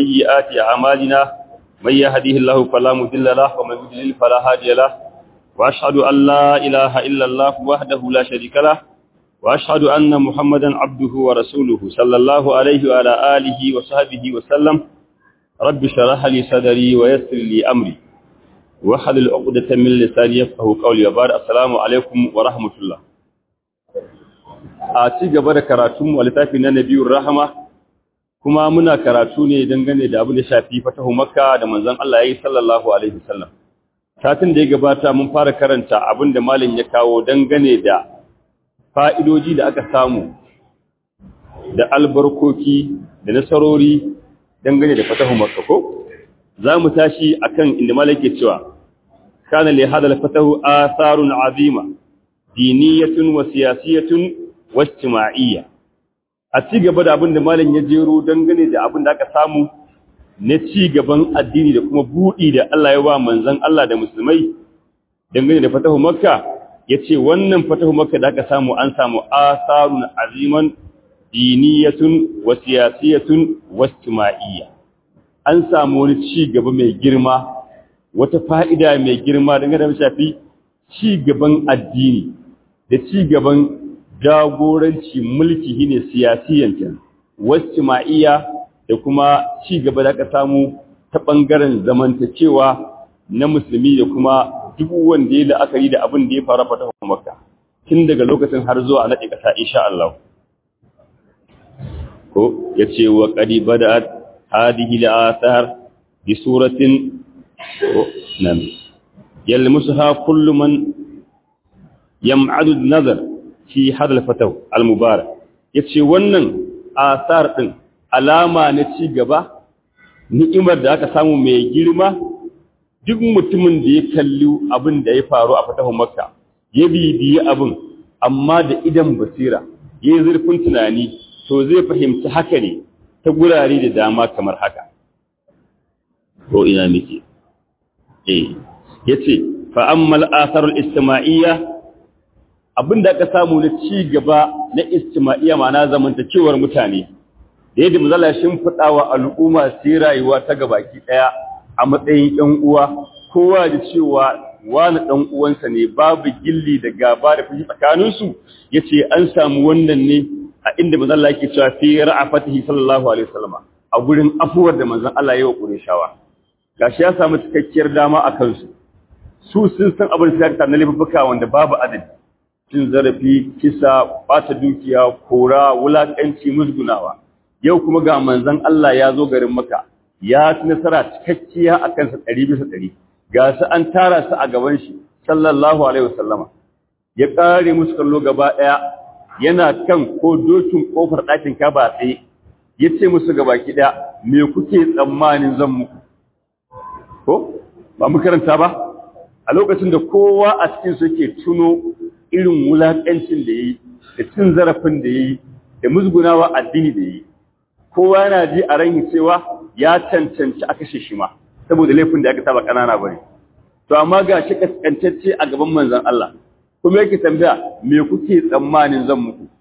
سيئات أعمالنا من يهده الله فلا مضل له ومن يضلل فلا هادي له وأشهد أن لا إله إلا الله وحده لا شريك له وأشهد أن محمدا عبده ورسوله صلى الله عليه وعلى آله وصحبه وسلم رب اشرح لي صدري ويسر لي أمري واحلل عقدة من لساني يفقهوا قولي وبارك السلام عليكم ورحمة الله. a ci gaba da karatunmu a littafin na Nabiyur Rahama kuma muna karatu ne dangane da abin da shafi fatahu Makka da manzon Allah yayi sallallahu alaihi wasallam. Satin da ya gabata mun fara karanta abin da malin ya kawo dangane da fa'idoji da aka samu da albarkoki da nasarori dangane da fatahu Makka ko zamu tashi akan inda malin ke cewa kana li hadal fatahu atharun azima diniyatun wa siyasiyatun wajtima'iyya. A ci gaba da abin da malam ya jero dangane da abin da aka samu na ci gaban addini da kuma buɗi da Allah ya ba manzon Allah da musulmai dangane da fatahu Makka, yace wannan fatahu Makka da aka samu an samu asarun aziman diniyatun wa siyasiyatun wajtima'iyya. An samu wani ci gaba mai girma, wata fa'ida mai girma dangane da shafi ci gaban addini da ci gaban jagoranci mulki shine siyasiyanta wajtima'iyya da kuma ci gaba da aka samu ta bangaren zamantakewa na musulmi da kuma duk wanda ya la'akari da abin da ya fara fata Makka tun daga lokacin har zuwa nade kasa insha Allah ko yace wa qad bada'at hadhihi al-athar bi suratin nam yalmusaha kullu man yam'adu an-nazar fi hadal fataw al-mubarak yace wannan asar din alama na ci gaba ni'imar da aka samu mai girma duk mutumin da ya kalli abin da ya faru a fatahu Makka ya bibiyi abin amma da idan basira yayin zurfin tunani to zai fahimci haka ne ta gurare da dama kamar haka ko ina miki yace fa ammal athar al-istima'iyya abin da aka samu na ci gaba na istima'iyya ma'ana zamantakewar mutane da yadda mazala ya shimfiɗa wa al'umma sai rayuwa ta gabaki ɗaya a matsayin ɗan uwa kowa da cewa wani ɗan uwansa ne babu gilli da gaba da fushi tsakaninsu ya ce an samu wannan ne a inda mazala yake cewa fi ra'afatihi sallallahu alaihi wasallama a gurin afuwar da manzon Allah ya yi wa Qurayshawa gashi ya samu cikakkiyar dama a kansu su sun san abin da suka na laifuka wanda babu adadi cin zarafi, kisa, ɓata dukiya, kora, wulaƙanci, musgunawa. Yau kuma ga manzon Allah ya zo garin Makka, ya ci nasara cikakkiya a kansa 100%. Ga su an tara su a gaban shi, sallallahu alaihi wasallama. Ya ƙare musu kallo gaba ɗaya, yana kan ko dokin ƙofar ɗakin Ka'aba tsaye. Ya ce musu gabaki ɗaya, me kuke tsammanin zan muku? Ko? Ba mu karanta ba? A lokacin da kowa a cikin su yake tuno irin wulaƙancin da ya yi da cin zarafin da ya yi da musgunawa addini da ya yi kowa yana ji a ran cewa ya cancanci a kashe shi ma saboda laifin da aka saba ƙanana bane to amma ga shi kaskantacce a gaban manzon Allah kuma yake tambaya me kuke tsammanin zan muku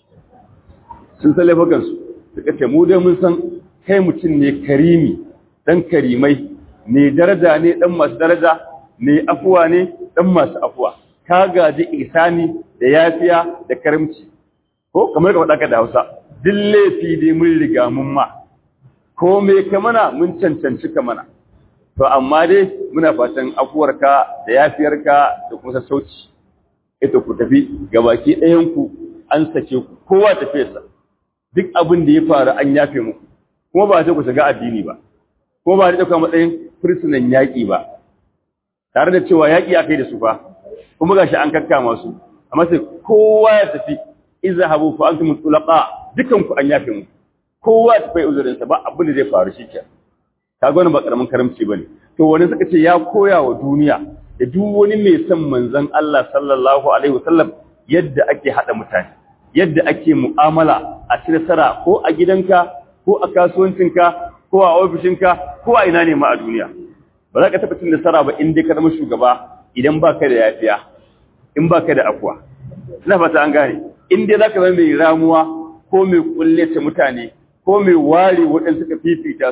sun san laifukan su suka ce mu dai mun san kai mutum ne karimi dan karimai ne daraja ne dan masu daraja ne afuwa ne dan masu afuwa ka gaji isani da yafiya da karimci ko kamar ka faɗa ka da Hausa duk laifi dai mun riga mun ma ko me ka mana mun cancanci ka mana to amma dai muna fatan afuwarka da yafiyarka da kuma sassauci ita ku tafi gabaki ɗayan ku an sake ku kowa tafi sa duk abin da ya faru an yafe muku kuma ba sai ku shiga addini ba kuma ba da ɗauka matsayin fursunan yaƙi ba tare da cewa yaƙi ya kai da su fa kuma gashi an kakkama su amma sai kowa ya tafi izhabu fa antum tulaqa dukan ku an yafe mu kowa ya tafi uzurin sa ba abin da zai faru shikenan kaga wannan ba karamin karamci bane to wani suka ce ya koya wa duniya da duk wani mai son manzon Allah sallallahu alaihi wasallam yadda ake hada mutane yadda ake mu'amala a cikin sara ko a gidanka ko a kasuwancinka ko a ofishinka ko a ina ne ma a duniya ba za ka taɓa cin nasara ba in dai ka zama shugaba idan ba ka da yafiya in ba ka da afuwa ina fata an gane in dai za ka zama mai ramuwa ko mai kullata mutane ko mai ware waɗanda suka fifita su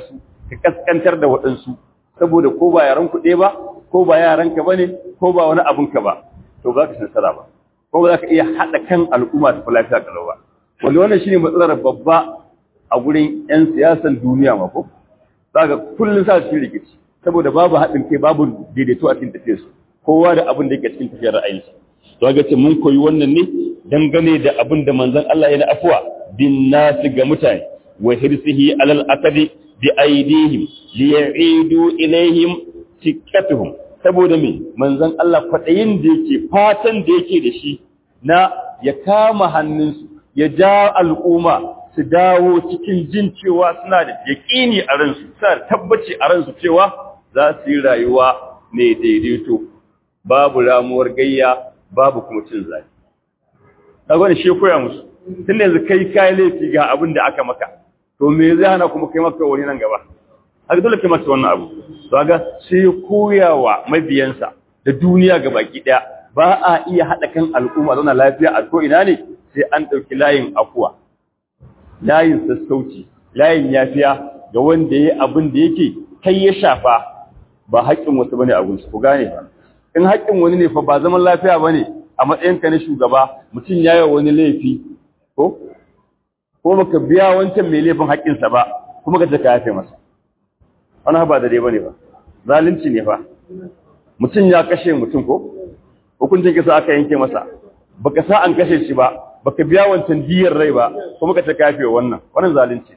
ka kaskantar da waɗansu saboda ko ba yaran ku ɗaya ba ko ba yaran ka bane ko ba wani abun ka ba to ba ka san nasara ba ko ba za ka iya haɗa kan al'umma ta lafiya kalau ba wanda wannan shine matsalar babba a gurin 'yan siyasan duniya ma ko zaka kullun sa su rikici saboda babu haɗin kai babu daidaito a cikin tafiyar su kowa da abin da yake cikin tafiyar ra'ayinsa to ga ce mun koyi wannan ne dangane da abin da manzon Allah ya na afwa bin nasi ga mutane wa hirsihi alal aqdi bi aidihim li ya'idu ilaihim tikatuhum saboda me manzon Allah kwadayin da yake fatan da yake da shi na ya kama hannunsu ya ja al'umma su dawo cikin jin cewa suna da yaƙini a ransu suna da tabbaci a ransu cewa za su yi rayuwa mai daidaito babu ramuwar gayya babu kuma cin zafi kaga ne shi koya musu tun yanzu kai laifi ga abin da aka maka to me zai hana kuma kai maka wani nan gaba haka dole kai masa wannan abu to kaga sai koyawa mabiyansa da duniya gabaki daya ba a iya hada kan al'umma zauna lafiya a ko ina ne sai an dauki layin afuwa layin sassauci layin yafiya ga wanda yayi abin da yake kai ya shafa ba haƙƙin wasu bane a gunsu ku gane ba in haƙƙin wani ne fa ba zaman lafiya bane a matsayinka na shugaba mutum yayi wani laifi ko baka biya wancan mai laifin haƙƙinsa ba kuma ka ce ka yafe masa wannan ba da dai bane ba zalunci ne fa mutum ya kashe mutum ko hukuncin kisa aka yanke masa baka sa an kashe shi ba baka biya wancan diyar rai ba kuma ka ce ka yafe wannan zalunci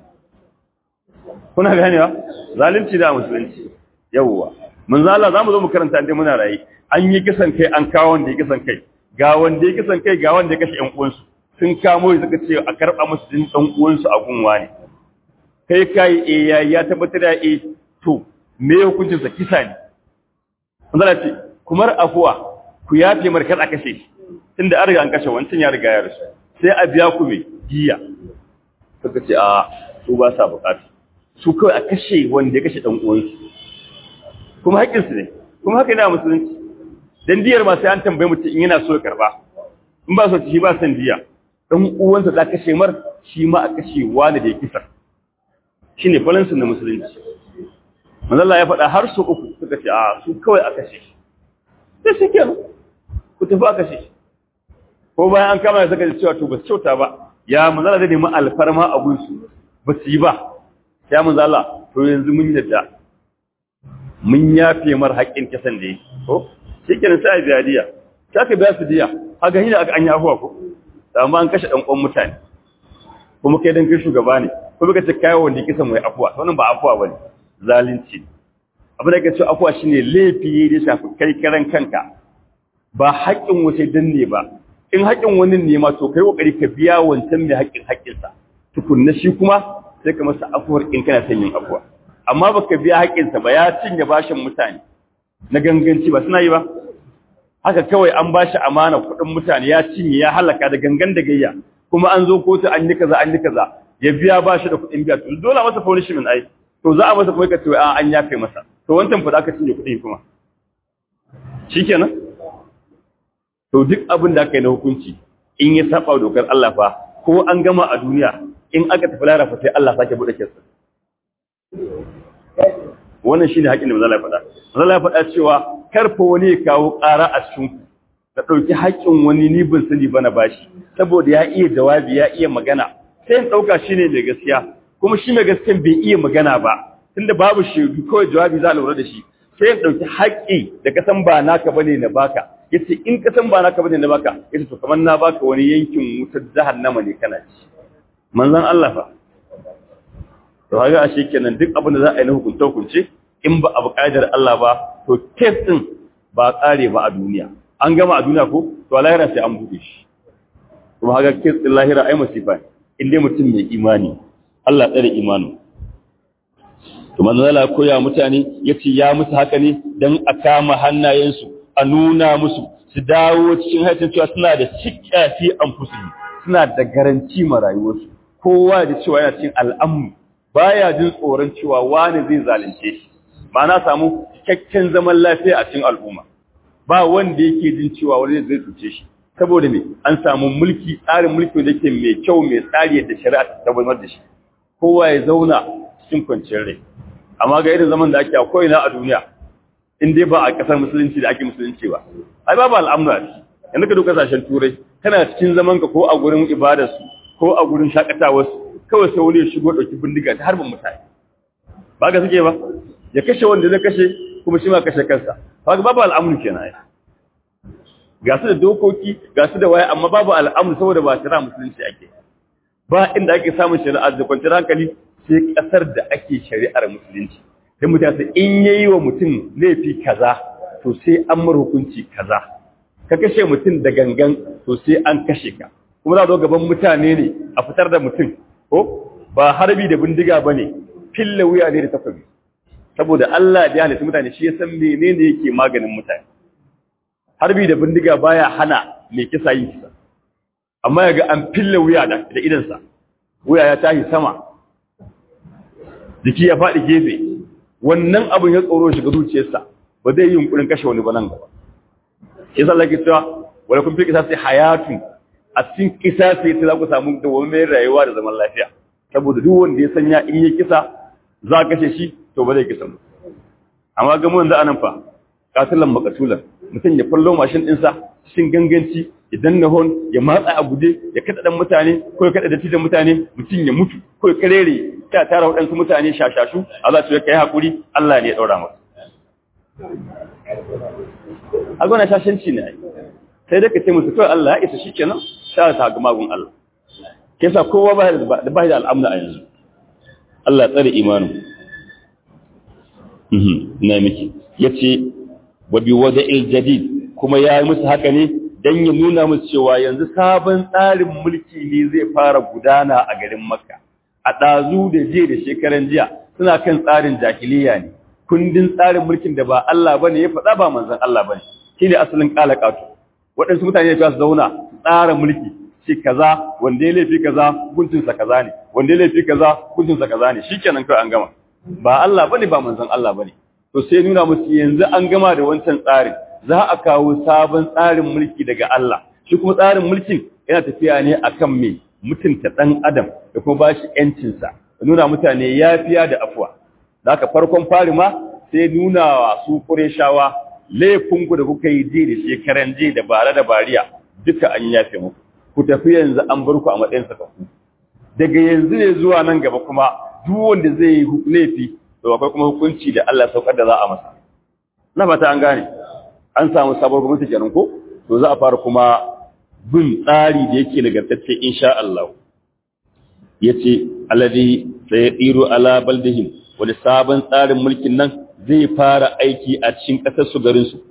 kuna ganewa zalunci da musulunci yawwa mun zalla zamu zo mu karanta inda muna rayi an yi kisan kai an kawo wanda ya kisan kai ga wanda ya kisan kai ga wanda ya kashe ƴan uwansu sun kamo shi suka ce a karba musu din ɗan uwansu a gunwa ne kai ya tabbatar da to me hukuncin sa kisa ne mun zalla ce kumar afuwa ku yafe mar kada kashe shi tunda an riga an kashe wancan ya riga ya rasu sai a biya ku me diya suka ce a su ba sa bukata su kawai a kashe wanda ya kashe ɗan uwansu kuma haƙƙinsu ne kuma haka yana musulunci dan diyar ma sai an tambaye mutum in yana so ya karba in ba so shi ba san diya dan uwansa da kashe mar shi ma a kashe wani da ya kisa shine balansin na musulunci manzo Allah ya faɗa har su uku suka ce a su kawai a kashe shi sai shi kenan ku tafi a kashe shi ko bayan an kama suka ce cewa to ba su kyauta ba ya manzo Allah zai nemi alfarma a gunsu ba su yi ba ya manzo Allah to yanzu mun yadda mun yafe mar haƙƙin kisan da yake ko shikenan sai a biya diya sai ka biya su diya haka hina aka an yi afuwa ko amma an kashe dan uwan mutane kuma kai dan kai shugaba ne kuma ka ce kai wanda kisan mai afuwa wannan ba afuwa bane zalunci abin da kace afuwa shine laifi da shafi kai karan kanka ba haƙƙin wace danne ba in haƙƙin wani ne ma to kai kokari ka biya wancan mai haƙƙinsa tukunna shi kuma sai ka masa afuwar in kana son yin afuwa amma baka biya haƙƙinsa ba ya cinye bashin mutane na ganganci ba suna yi ba haka kawai an bashi amana kuɗin mutane ya cinye ya halaka da gangan da gayya kuma an zo kotu an yi kaza ya biya bashi da kuɗin biya to dole masa punishment ai to za a masa kuma kace an yafe masa to wancan fa aka cinye kuɗin kuma shikenan to duk abin da aka yi na hukunci in ya saba dokar Allah fa ko an gama a duniya in aka tafi larafa sai Allah sake bude kesa wannan shine haƙin da manzo Allah ya faɗa manzo Allah ya faɗa cewa karfa wani ya kawo ƙara a cikin ku ka dauki haƙin wani ni bin sani bana bashi saboda ya iya jawabi ya iya magana sai in dauka shine mai gaskiya kuma shi mai gaskiyan bai iya magana ba tunda babu shedu kawai jawabi za a lura da shi sai in dauki haƙi da kasan ba naka bane na baka yace in kasan ba naka bane na baka yace to kamar na baka wani yankin wutar jahannama ne kana ci manzon Allah fa to haka ashe kenan duk abin da za a yi na hukunce in ba abu kaidar Allah ba to case din ba tsare ba a duniya an gama a duniya ko to a lahira sai an buɗe shi kuma haka case din lahira ai masifa ne in dai mutum mai imani Allah tsare imani to manzo Allah koya mutane yace ya musu haka ne dan a kama hannayensu a nuna musu su dawo cikin haicin cewa suna da cikkafi anfusi suna da garanti ma rayuwarsu kowa da cewa yana cikin al'amu baya jin tsoron cewa wani zai zalunce shi ba na samu cikakken zaman lafiya a cikin al'umma ba wanda yake jin cewa wani zai cuce shi saboda me an samu mulki tsarin mulki da yake mai kyau mai tsari da shari'a ta tabbatar da shi kowa ya zauna cikin kwanciyar rai amma ga irin zaman da ake a ko'ina a duniya in dai ba a ƙasar musulunci da ake musulunci ba ai babu al'amura yanzu ka duka kasashen turai kana cikin zaman ka ko a gurin ibadarsu ko a gurin shakatawarsu kawai sai wani ya shigo ɗauki bindiga ta harbin mutane ba ga suke ba ya kashe wanda zai kashe kuma shi ma kashe kansa haka babu al'amuru kenan ai ga su da dokoki ga su da waya amma babu al'amuru saboda ba shari'a musulunci ake ba inda ake samun shari'a da kwanciyar hankali sai kasar da ake shari'ar musulunci dan mutane in yayi wa mutum laifi kaza to sai an mar hukunci kaza ka kashe mutum da gangan to sai an kashe ka kuma za zo gaban mutane ne a fitar da mutum ko ba harbi da bindiga bane fille wuya ne da takobi saboda Allah da ya halitta mutane shi ya san menene yake maganin mutane harbi da bindiga baya hana mai kisa yin kisa amma yaga an fille wuya da idansa wuya ya tashi sama jiki ya faɗi gefe wannan abin ya tsoro shiga zuciyarsa ba zai yi yunkurin kashe wani ba nan gaba yasa Allah ke cewa wala kun fi kisasi hayatun a cikin kisasi ta za ku samu dawwamin rayuwa da zaman lafiya saboda duk wanda ya sanya in ya kisa za a kashe shi to ba zai kisa ba amma ga mun da anan fa katilan makatulan mutum ya fallo mashin ɗinsa cikin ganganci idan na hon ya matsa a guje ya kada dan mutane ko ya kada da tijan mutane mutum ya mutu ko ya karere ta tara waɗansu mutane shashashu Allah ya kai hakuri Allah ne ya daura masa a gona shashanci ne sai da ka ce musu kawai Allah ya isa shikenan sha ta ga magun Allah kesa kowa ba da al'amna a yanzu Allah ya tsare imanin na miki yace wa bi wada'il jadid kuma yayi musu haka ne dan ya nuna musu cewa yanzu sabon tsarin mulki ne zai fara gudana a garin Makka a dazu da jiya da shekaran jiya suna kan tsarin jahiliya ne kundin tsarin mulkin da ba Allah bane ya faɗa ba manzon Allah bane shine asalin qalaqatu waɗansu mutane ne su zauna tsara mulki shi kaza wanda ya laifi kaza hukuncin sa kaza ne wanda ya laifi kaza hukuncin sa kaza ne shikenan kai an gama ba Allah bane ba manzon Allah bane to sai nuna musu yanzu an gama da wancan tsarin za a kawo sabon tsarin mulki daga Allah shi kuma tsarin mulkin yana tafiya ne akan me mutunta dan adam da kuma bashi yancin sa nuna mutane yafiya da afwa da haka farkon fari ma sai nuna wa su Qurayshawa laifin ku da kuka yi da shekaran je da bare da bariya duka an yafe muku ku tafi yanzu an bar ku a matsayin sakaku daga yanzu ne zuwa nan gaba kuma duk wanda zai yi laifi to akwai kuma hukunci da Allah saukar da za a masa na fata an gane an samu sabuwar gwamnati kenan ko to za a fara kuma bin tsari da yake nagartacce insha Allah yace alladhi sayadiru ala baldihim wani sabon tsarin mulkin nan zai fara aiki a cikin kasar su garin su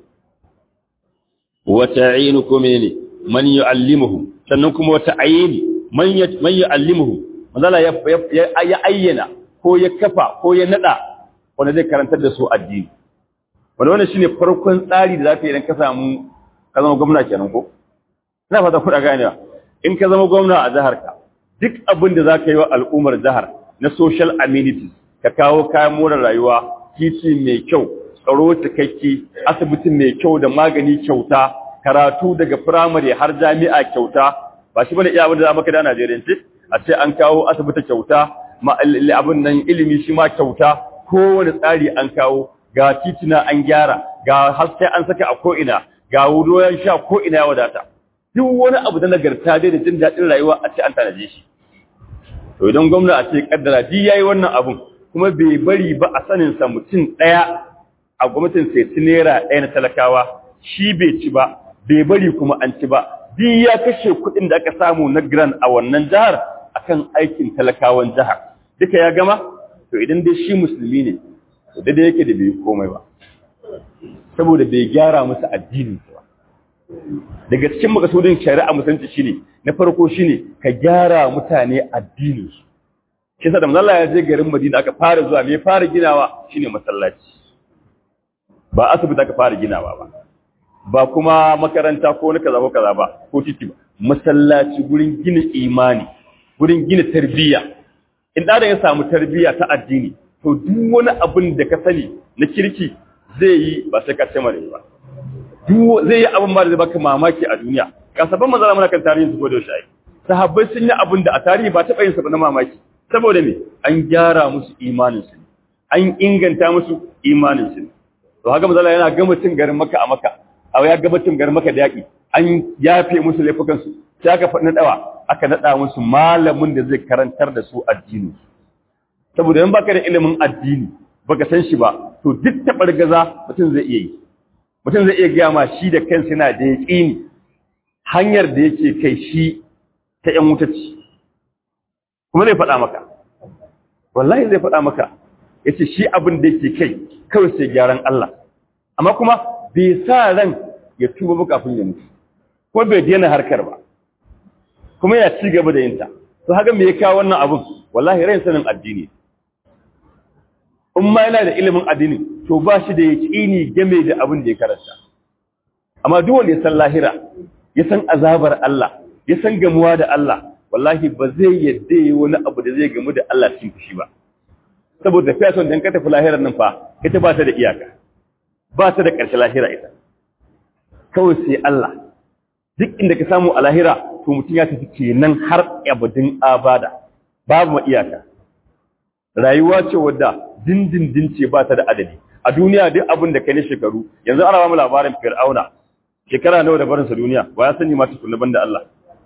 wa ta'inukum man yu'allimuhum sannan kuma wa ta'ayini man yu'allimuhum manzala ya ayyana ko ya kafa ko ya nada wanda zai karantar da su addini wanda wannan shine farkon tsari da zaka yi idan ka samu ka zama gwamna kenan ko ina fata ku da ganewa in ka zama gwamna a jihar ka duk abin da zaka yi wa al'ummar jihar na social amenities ka kawo kayan more rayuwa titi mai kyau tsaro cikakke asibiti mai kyau da magani kyauta karatu daga primary har jami'a kyauta ba shi bane iya abin da za maka da Najeriya ce a ce an kawo asibiti kyauta abin nan ilimi shi ma kyauta kowane tsari an kawo ga titina an gyara ga haske an saka a ko'ina ga ruwan sha ko'ina ya wadata duk wani abu da nagarta dai da jin daɗin rayuwa a ce an tanaje shi to idan gwamna a ce kaddara ji yayi wannan abun kuma bai bari ba a sanin sa mutum ɗaya a gwamnatin sai ci naira ɗaya na talakawa shi bai ci ba bai bari kuma an ci ba duk ya kashe kuɗin da aka samu na grant a wannan jihar akan aikin talakawan jihar duka ya gama to idan dai shi musulmi ne to da yake da bai komai ba saboda bai gyara musu addinin su ba daga cikin makasudin shari'a musulunci shine na farko shine ka gyara mutane addinin su kisa da manzo Allah ya je garin Madina aka fara zuwa me fara ginawa shine masallaci ba asibiti aka fara ginawa ba kuma makaranta ko na kaza ko kaza ba ko titi ba masallaci gurin gina imani gurin gina tarbiyya in da ya samu tarbiyya ta addini to duk wani abin da ka sani na kirki zai yi ba sai ka ce mare ba zai yi abin ba da zai baka mamaki a duniya kasaban manzala muna kan tarihin su ko da shi sahabbai sun yi abin da a tarihi ba taɓa yin sa na mamaki saboda me an gyara musu imanin su an inganta musu imanin su to haka manzo Allah yana ga mutun garin Makka a Makka ya ga mutun garin Makka da yaki an yafe musu laifukan su sai aka faɗi dawa aka nada musu malamin da zai karantar da su addini saboda in baka da ilimin addini baka san shi ba to duk tabargaza mutum zai iya yi mutum zai iya gaya ma shi da kansa yana da yaqini hanyar da yake kai shi ta ƴan wutacci kuma zai faɗa maka wallahi zai faɗa maka yace shi abin da yake kai kawai sai gyaran Allah amma kuma bai sa ran ya tuba ba kafin ya mutu ko bai daina harkar ba kuma ya ci gaba da yinta to haka me ya kawo wannan abun wallahi rai sanin addini in ma yana da ilimin addini to ba shi da yaqini game da abin da ya karanta amma duk wanda ya san lahira ya san azabar Allah ya san gamuwa da Allah wallahi ba zai yadda yi wani abu da zai gamu da Allah cikin fushi ba saboda fiyason dan ka tafi lahirar nan fa ita ba ta da iyaka ba ta da ƙarshe lahira ita kawai sai Allah duk inda ka samu a lahira to mutum ya tafi kenan har abadin abada babu ma iyaka rayuwa ce wadda dindindin ce ba ta da adadi a duniya duk abin da kai ne shekaru yanzu ana ba mu labarin Fir'auna shekara nawa da barinsa duniya ba ya sani ma tukunna banda Allah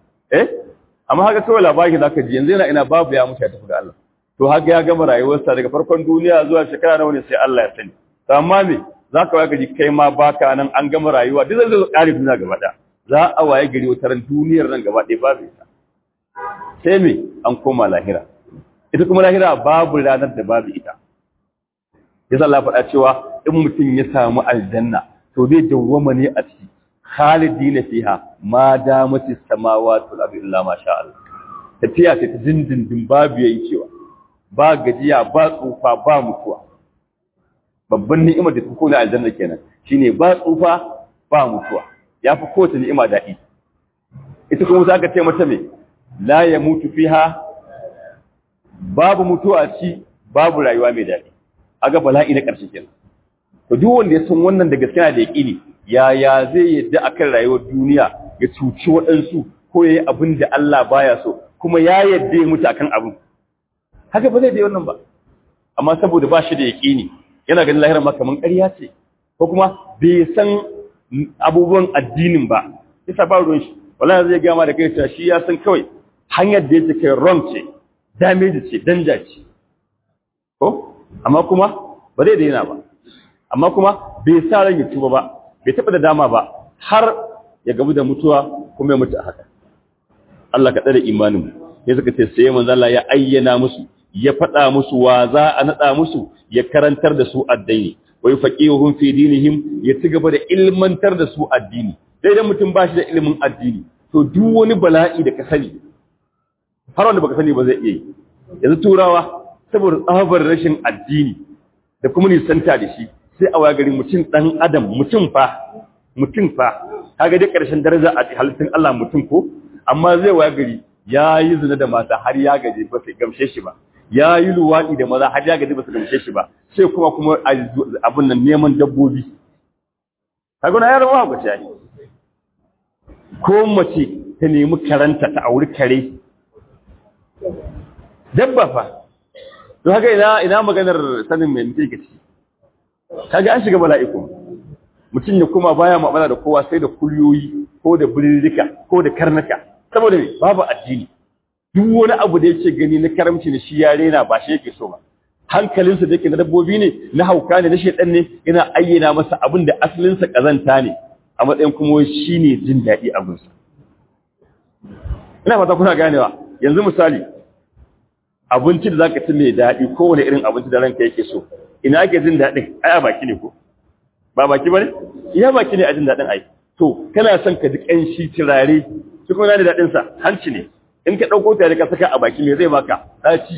amma haka kawai labari zaka ji yanzu yana ina babu ya mutu ya tafi da Allah to haka ya gama rayuwarsa daga farkon duniya zuwa shekara nawa ne sai Allah ya sani to amma me zaka waye gari kai ma baka nan an gama rayuwa duk zai zo kare duniya gaba ɗaya za a waye gari wata ran duniyar nan gaba ɗaya babu ita sai me an koma lahira ita kuma lahira babu ranar da babu ita yasa Allah faɗa cewa in mutum ya samu aljanna to zai dawwama ne a ciki khalidina fiha ma damatis samawati wal ardi illa ma sha Allah tafiya ce ta dindindin babu yayi cewa ba gajiya ba tsufa ba mutuwa babban ni'imar da ta kona aljanna kenan shine ba tsufa ba mutuwa yafi kowace ni'ima daɗi ita kuma za ka ce mata me la yamutu fiha babu mutuwa ci babu rayuwa mai daɗi aga bala'i na ƙarshe kenan to duk wanda ya san wannan da gaskiya da yaqini yaya zai yadda akan rayuwar duniya ya cuci waɗansu ko yayi abin da Allah baya so kuma ya yadda ya mutu akan abin haka ba zai da wannan ba amma saboda ba shi da yaqini yana ganin lahirar ma kaman ƙarya ce ko kuma bai san abubuwan addinin ba yasa ba ruwan shi wallahi zai ga ma da kai cewa shi ya san kawai hanyar da yake kai wrong ce damage ce danja ce ko amma kuma ba zai daina ba amma kuma bai sa ran ya tuba ba bai taɓa da dama ba har ya gabu da mutuwa kuma ya mutu a haka Allah ka tsare imanin ya suka ce sai manzo Allah ya ayyana musu ya faɗa musu wa za a nada musu ya karantar da su addini wa yufaqihuhum fi dinihim ya ci gaba da ilmantar da su addini dai dan mutum ba shi da ilimin addini to duk wani bala'i da ka sani har wanda baka sani ba zai iya yi yanzu turawa saboda tsabar rashin addini da kuma nisanta da shi sai a waya gari mutum dan adam mutum fa kaga dai karshen daraja a halittun Allah mutum ko amma zai waya gari yayi zina da mata har ya gaje ba sai gamshe shi ba yayi luwadi da maza har ya gaje ba su gamshe shi ba sai kuma abun nan neman dabbobi kaga na yaro ba ta yi ko mace ta nemi karanta ta auri kare dabba fa to haka ina maganar sanin me nake ciki kaga an shiga mala'iku mutum ya kuma baya mu'amala da kowa sai da kulyoyi ko da birirrika ko da karnaka saboda babu addini duk wani abu da yake gani na karamci ne shi ya rena ba shi yake so ba hankalinsa da yake na dabbobi ne na hauka ne na shedan ne yana ayyana masa abin da asalinsa kazanta ne a matsayin kuma shine jin daɗi abinsa ina fata kuna ganewa yanzu misali abinci da zaka ci mai daɗi kowane irin abinci da ranka yake so ina ake jin daɗin ai a baki ne ko ba baki bane iya baki ne a jin daɗin ai to kana son ka ji ƙanshi turare shi kuma da daɗin sa hanci ne in ka ɗauko tare ka saka a baki me zai baka ɗaci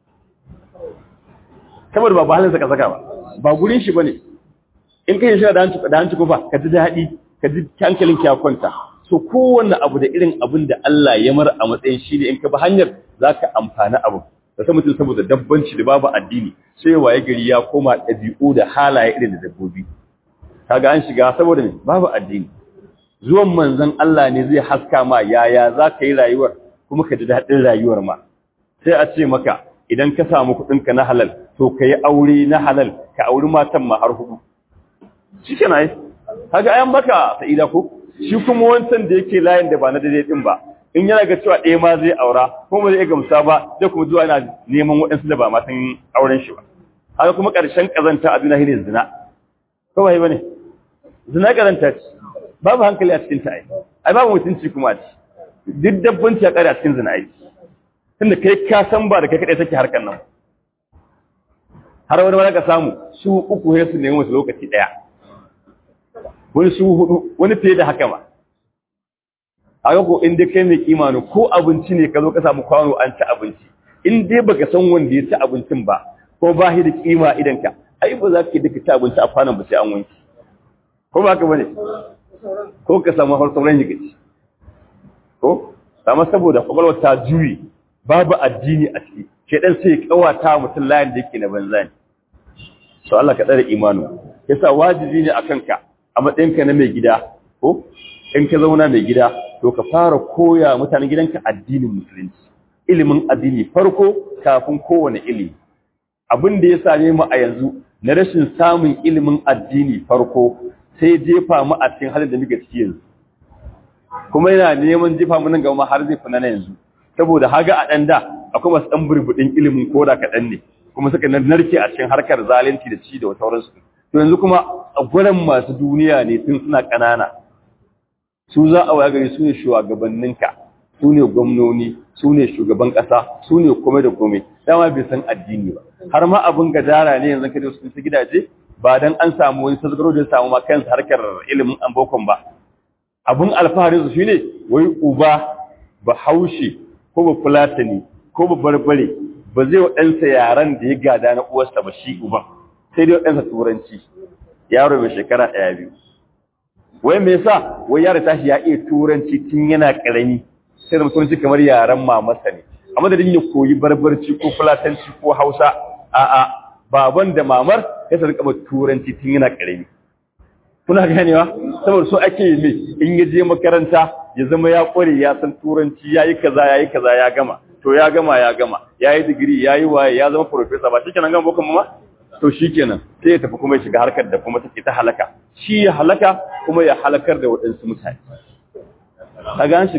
kamar ba halinsa ka saka ba gurin shi bane in ka yi shi da hanci ko ba ka ji daɗi ka ji hankalin ki ya kwanta so kowanne abu da irin abin da Allah ya mara a matsayin shi ne in ka bi hanyar zaka amfana abu da sai mutum saboda dabbanci da babu addini sai waye gari ya koma ɗabi'u da halaye irin da dabbobi kaga an shiga saboda ne babu addini zuwan manzon Allah ne zai haska ma yaya zaka yi rayuwar kuma ka ji daɗin rayuwar ma sai a ce maka idan ka samu kuɗinka na halal to ka yi aure na halal ka auri matan ma har 4 shi ke na yi kaga ayan baka sa'ida ko shi kuma wancan da yake layin da ba na daidai din ba in yana ga cewa ɗaya ma zai aura ko ba zai gamsa ba zai kuma zuwa yana neman waɗansu da ba matan auren shi ba haka kuma ƙarshen ƙazanta a duniya ne zina ko ba yi bane zina ƙazanta ce babu hankali a cikin ta ai babu mutunci kuma ce duk dabbanci ya ƙare a cikin zina ai tunda kai ka san ba da kai kaɗai take harkar nan har wani ka samu su uku sai su nemi wasu lokaci ɗaya wani su 4 wani fiye da haka ba a ko in dai kai mai kimanu ko abinci ne ka zo ka samu kwano an ci abinci in dai baka san wanda ya ci abincin ba ko ba shi da kima idan ka ai ba za ka yi duka ci abinci a kwanon ba sai an wanki ko ba ka bane ko ka samu har sauran yigaci ko amma saboda kwakwalwar ta juyi babu addini a ciki shedan sai ya kawata mutum layin da yake na banza ne to Allah ka tsare imanu yasa wajibi ne akan ka a matsayinka na mai gida ko in ka zauna mai gida to ka fara koya mutanen gidanka addinin musulunci ilimin addini farko kafin kowane ilimi abin da ya same mu a yanzu na rashin samun ilimin addini farko sai jefa mu a cikin halin da muke ciki yanzu kuma yana neman jefa mu nan gaba har zai fi na yanzu saboda haga a dan da akwai masu dan burbudin ilimin koda kaɗan ne kuma suka narke a cikin harkar zalunci da ci da sauransu to yanzu kuma a gurin masu duniya ne tun suna ƙanana su za a waya gari su ne shugabanninka su ne gwamnoni su ne shugaban ƙasa su ne kome da kome dama bai san addini ba har ma abin gadara ne yanzu kaje su gidaje ba dan an samu wani tasgaro da samu ma kansa harkar ilimin an bokon ba abin alfahari su shine wai uba ba haushi ko ba fulatani ko ba barbare ba zai wa ɗansa yaran da ya gada na uwarsa ba shi uban sai dai ɗansa turanci yaro mai shekara 1-2 wai me yasa wai yaro tashi ya iya turanci tun yana karami sai da turanci kamar yaran mamarsa ne a madadin ya koyi barbarci ko fulatanci ko hausa a'a baban da mamar ya sa rika turanci tun yana karami kuna ganewa saboda so ake yi mai in ya je makaranta ya zama ya kware ya san turanci yayi kaza ya gama to ya gama yayi digiri yayi waye ya zama professor ba shikenan gama bokon ma to shikenan sai ya tafi kuma ya shiga harkar da kuma take ta halaka shi ya halaka kuma ya halakar da waɗansu mutane kaga an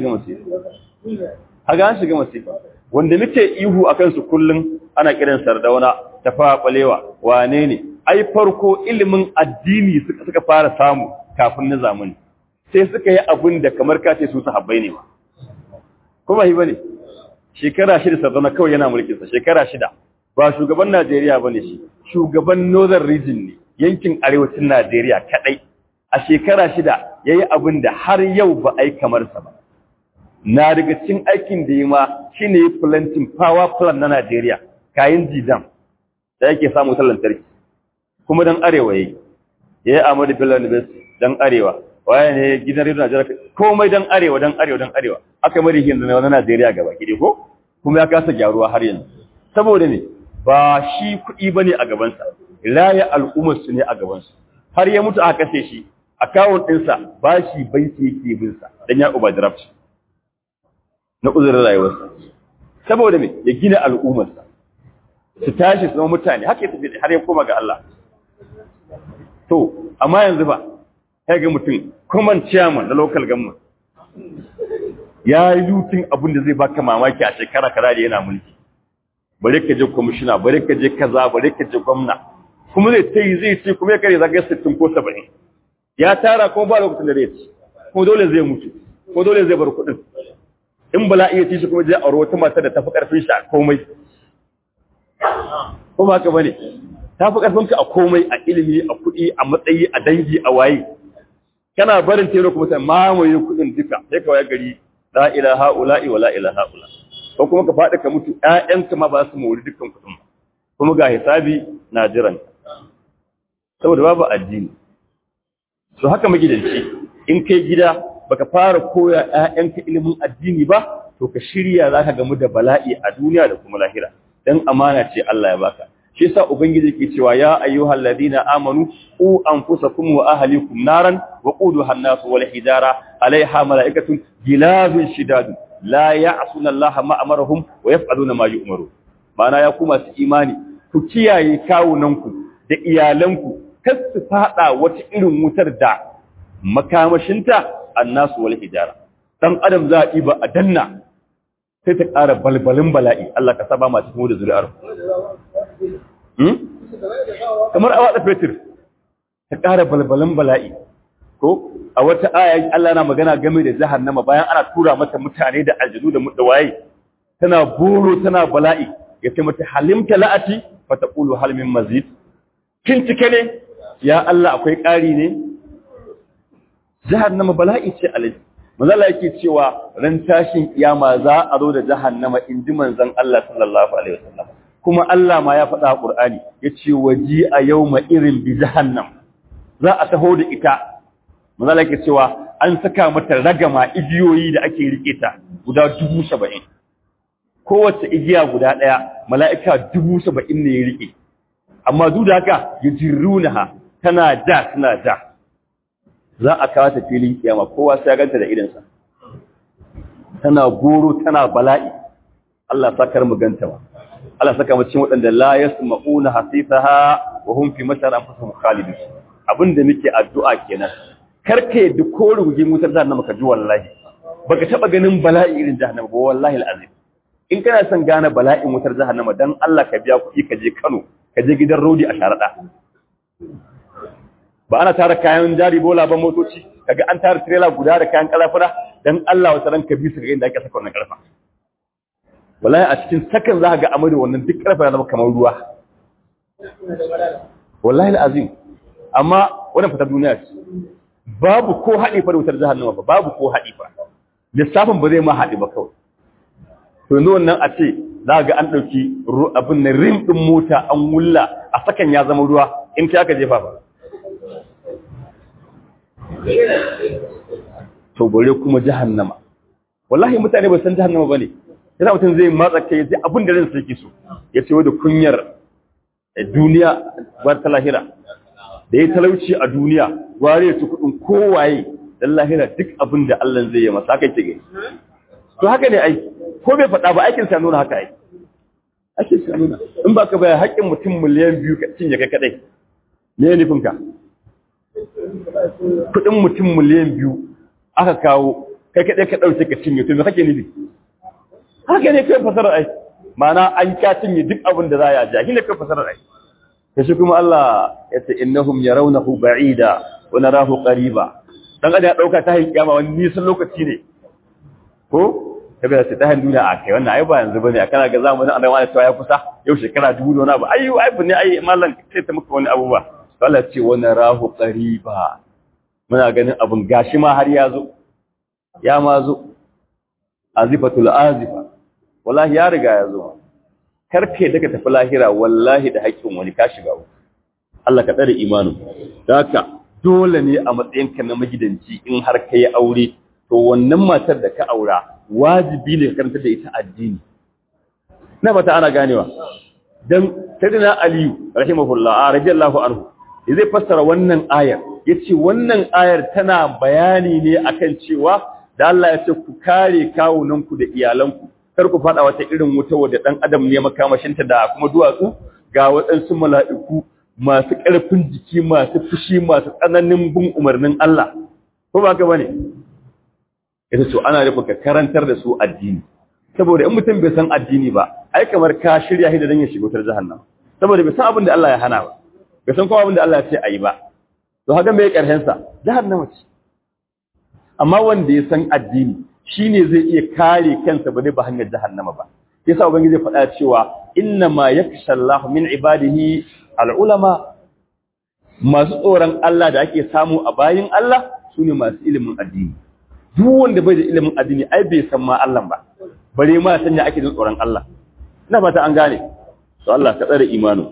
shiga masifa wanda muke ihu akan su kullun ana kiran Sardauna tafa balewa wane ne ai farko ilimin addini suka fara samu kafin na zamani sai suka yi abin da kamar kace su sahabbai ne ba kuma yi bane shekara 6 Sardauna kawai yana mulkin sa shekara 6 ba shugaban Najeriya bane shi shugaban Northern Region ne yankin arewacin Najeriya kadai a shekara 6 yayi abin da har yau ba ai kamar sa ba na daga cikin aikin da yi ma shine planting power plant na Najeriya kayan jidam da yake samu wutar lantarki kuma dan arewa yayi Ahmadu Bello University dan arewa waye ne gidan radio Najeriya komai dan arewa aka mari hin na Najeriya gaba kide ko kuma ya kasa gyaruwa har yanzu saboda ne ba shi kuɗi bane a gaban sa raya al'ummar su ne a gaban su har ya mutu aka kashe shi account ɗinsa bashi banki yake bin sa dan ya overdraft na uzurin rayuwarsa saboda me ya gina al'ummarsa su tashi su zama mutane haka ya tafi har ya koma ga Allah to amma yanzu ba sai ga mutum common chairman na local government ya yi lutin abin da zai baka mamaki a shekara kaza da yana mulki bare ka je commissioner bare ka je kaza bare ka je gwamna kuma zai ce kuma ya kare zaga 60 ko 70 ya tara kuma ba lokacin da zai ci kuma dole zai mutu kuma dole zai bar kuɗin in bala'i ya ci shi kuma je aure wata mata da tafi karfin shi a komai kuma haka bane tafi karfin ka a komai a ilimi a kuɗi a matsayi a dangi a waye kana barin tero kuma sai mamaye kuɗin duka sai ka waye gari la ilaha illa wa la ilaha illa ko kuma ka faɗi ka mutu ƴaƴanka ma ba su mori dukkan kuɗin kuma ga hisabi na jiran saboda babu addini so haka magidanci in kai gida baka fara koya ƴaƴanka ilimin addini ba to ka shirya zaka gamu da bala'i a duniya da kuma lahira dan amana ce Allah ya baka shi yasa ubangiji yake cewa ya ayyuhal ladina amanu qu anfusakum wa ahlikum naran wa quduha an-nas wal hijara alaiha malaikatun gilazun shidadun la ya'suna Allah ma amarahum wa yaf'aluna ma yu'maru ma'ana ya ku masu imani ku kiyaye kawunanku da iyalanku kar su fada wata irin wutar da makamashinta annasu wal hijara dan adam za a ba a danna sai ta ƙara balbalin bala'i Allah ka saba masu kuma da zuri'ar kamar awa da fetur ta ƙara balbalin bala'i ko a wata aya Allah na magana game da jahannama bayan ana tura mata mutane da aljanu da waye tana boro tana bala'i ya ce mata halimta la'ati fa taqulu hal min mazid kin cike ne ya Allah akwai ƙari ne jahannama bala'i ce alaji manzala yake cewa ran tashin kiyama za a zo da jahannama inji manzon Allah sallallahu alaihi wasallam kuma Allah ma ya faɗa a Qur'ani yace waji a yawma irin bi jahannam za a taho da ita manzala yake cewa an saka mata ragama igiyoyi da ake rike ta guda 70,000 kowace igiya guda daya mala'ika 70,000 ne ya rike amma duk da haka yajirunaha tana da za a kawo ta filin kiyama kowa sai ya ganta da idansa tana goro tana bala'i Allah sakar mu ganta ba Allah saka mu cikin waɗanda la yasma'una hasisaha wa hum fi mashar anfusuhum khalidun abinda muke addu'a kenan karke da ko rugugin wutar jahannama ka ji wallahi baka taba ganin bala'i irin jahannama ba wallahi alazim in kana son gane bala'in wutar jahannama dan Allah ka biya kuɗi ka je Kano ka je gidan Rodi a Sharada ba ana tara kayan jari bola ba motoci kaga an tara trailer guda da kayan kalafura dan Allah wata ranka bi su ga inda ake saka wannan karfa wallahi a cikin sakan za ka ga amai da wannan duk karfa ya zama kamar ruwa wallahi alazim amma wannan fitar duniya ce babu ko haɗi fa da wutar jahannama ba babu ko haɗi fa lissafin ba zai ma haɗi ba kawai to yanzu wannan a ce za ga an ɗauki abin na rim ɗin mota an wulla a sakan ya zama ruwa in ta aka jefa ba to bare kuma jahannama wallahi mutane ba san jahannama bane yasa mutum zai matsa kai sai abin da ransa yake so ya ce da kunyar duniya bar ta lahira da ya talauci a duniya ware ya ci kudin kowaye dan lahira duk abin da Allah zai yi masa kai ke to haka ne ai ko bai faɗa ba aikin sa nuna haka ai aikin sa nuna in baka bayar haƙƙin mutum miliyan 2 ka cinye kai kadai me ne nufinka kudin mutum miliyan 2 aka kawo kai kadai ka dauke ka cinye to me kake nufi haka ne kai fasarar ai ma'ana an ka cinye duk abin da za ya ji ne kai fasarar ai kashi kuma Allah ya ce innahum yarawnahu ba'ida wa narahu qariba dan ada ya dauka ta hin kiyama wani nisan lokaci ne ko kaga sai ta hin duniya a kai wannan ai ba yanzu bane kana ga zamanin annabawa wani cewa ya kusa yau shekara 2000 da wani abu ai bane ai mallan sai ta muka wani abubuwa Allah ce wa narahu qariba muna ganin abun gashi ma har ya zo ya ma zo azifatul azifa wallahi ya riga ya zo karfe daga tafi lahira wallahi da haƙƙin wani ka shiga wa Allah ka tsare imanin haka dole ne a matsayinka na magidanci in har kai aure to wannan matar da ka aura wajibi ne ka karanta da ita addini na bata ana ganewa dan sayyidina Ali rahimahullah radiyallahu anhu zai fassara wannan ayar yace wannan ayar tana bayani ne akan cewa da Allah ya ce ku kare kawunanku da iyalanku kar ku fada wata irin wuta wadda dan adam ne makamashinta da kuma duwatsu ga waɗansu mala'iku masu ƙarfin jiki masu fushi masu tsananin bin umarnin Allah ko ba ka bane ita to ana rufe ka karantar da su addini saboda in mutum bai san addini ba ai kamar ka shirya shi da dan ya shiga wutar jahannama saboda bai san abin da Allah ya hana ba bai san kuma abin da Allah ya ce ayi ba to haka mai ƙarshen sa jahannama ce amma wanda ya san addini shine zai iya kare kansa ba dai ba hanyar jahannama ba yasa ubangiji ya faɗa cewa inna ma yakhsha Allahu min ibadihi al-ulama masu tsoron Allah da ake samu a bayin Allah sune masu ilimin addini duk wanda bai da ilimin addini ai bai san ma Allah ba bare ma sanya ake jin tsoron Allah ina fata an gane to Allah ka tsare imanin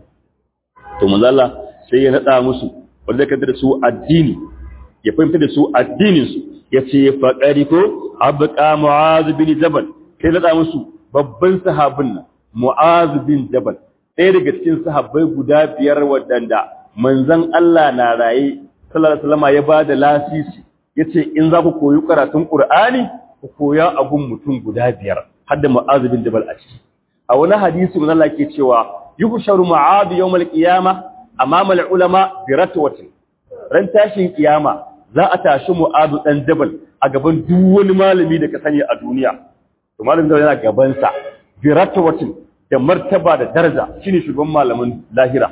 to manzo Allah sai ya nada musu wanda ka da su addini ya fahimta da su addinin su yace faqari ko abqa mu'az bin jabal sai nada musu babban sahabin nan mu'az bin jabal ɗaya daga cikin sahabbai guda 5 wadanda manzon Allah na raye sallallahu alaihi wasallam ya bada lasisi yace in za ku koyi karatun Qur'ani ku koya abun mutum guda 5 har da mu'az bin jabal a ciki a wani hadisi manzo Allah ke cewa yuhsharu Mu'adh yawm al-qiyamah amama al-ulama bi ratwatin ran tashin kiyama za a tashi Mu'adh dan Jabal a gaban duk wani malami da ka sani a duniya to malamin da yana gaban sa bi ratwatin da martaba da daraja shine shugaban malamin lahira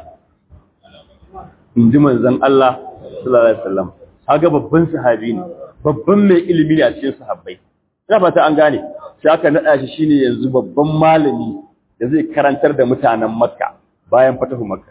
inji manzon Allah sallallahu alaihi wasallam kaga babban sahabi ne babban mai ilimi ne a cikin sahabbai ina fata an gane sai aka nada shi shine yanzu babban malami da zai karantar da mutanen Makka bayan fatahu Makka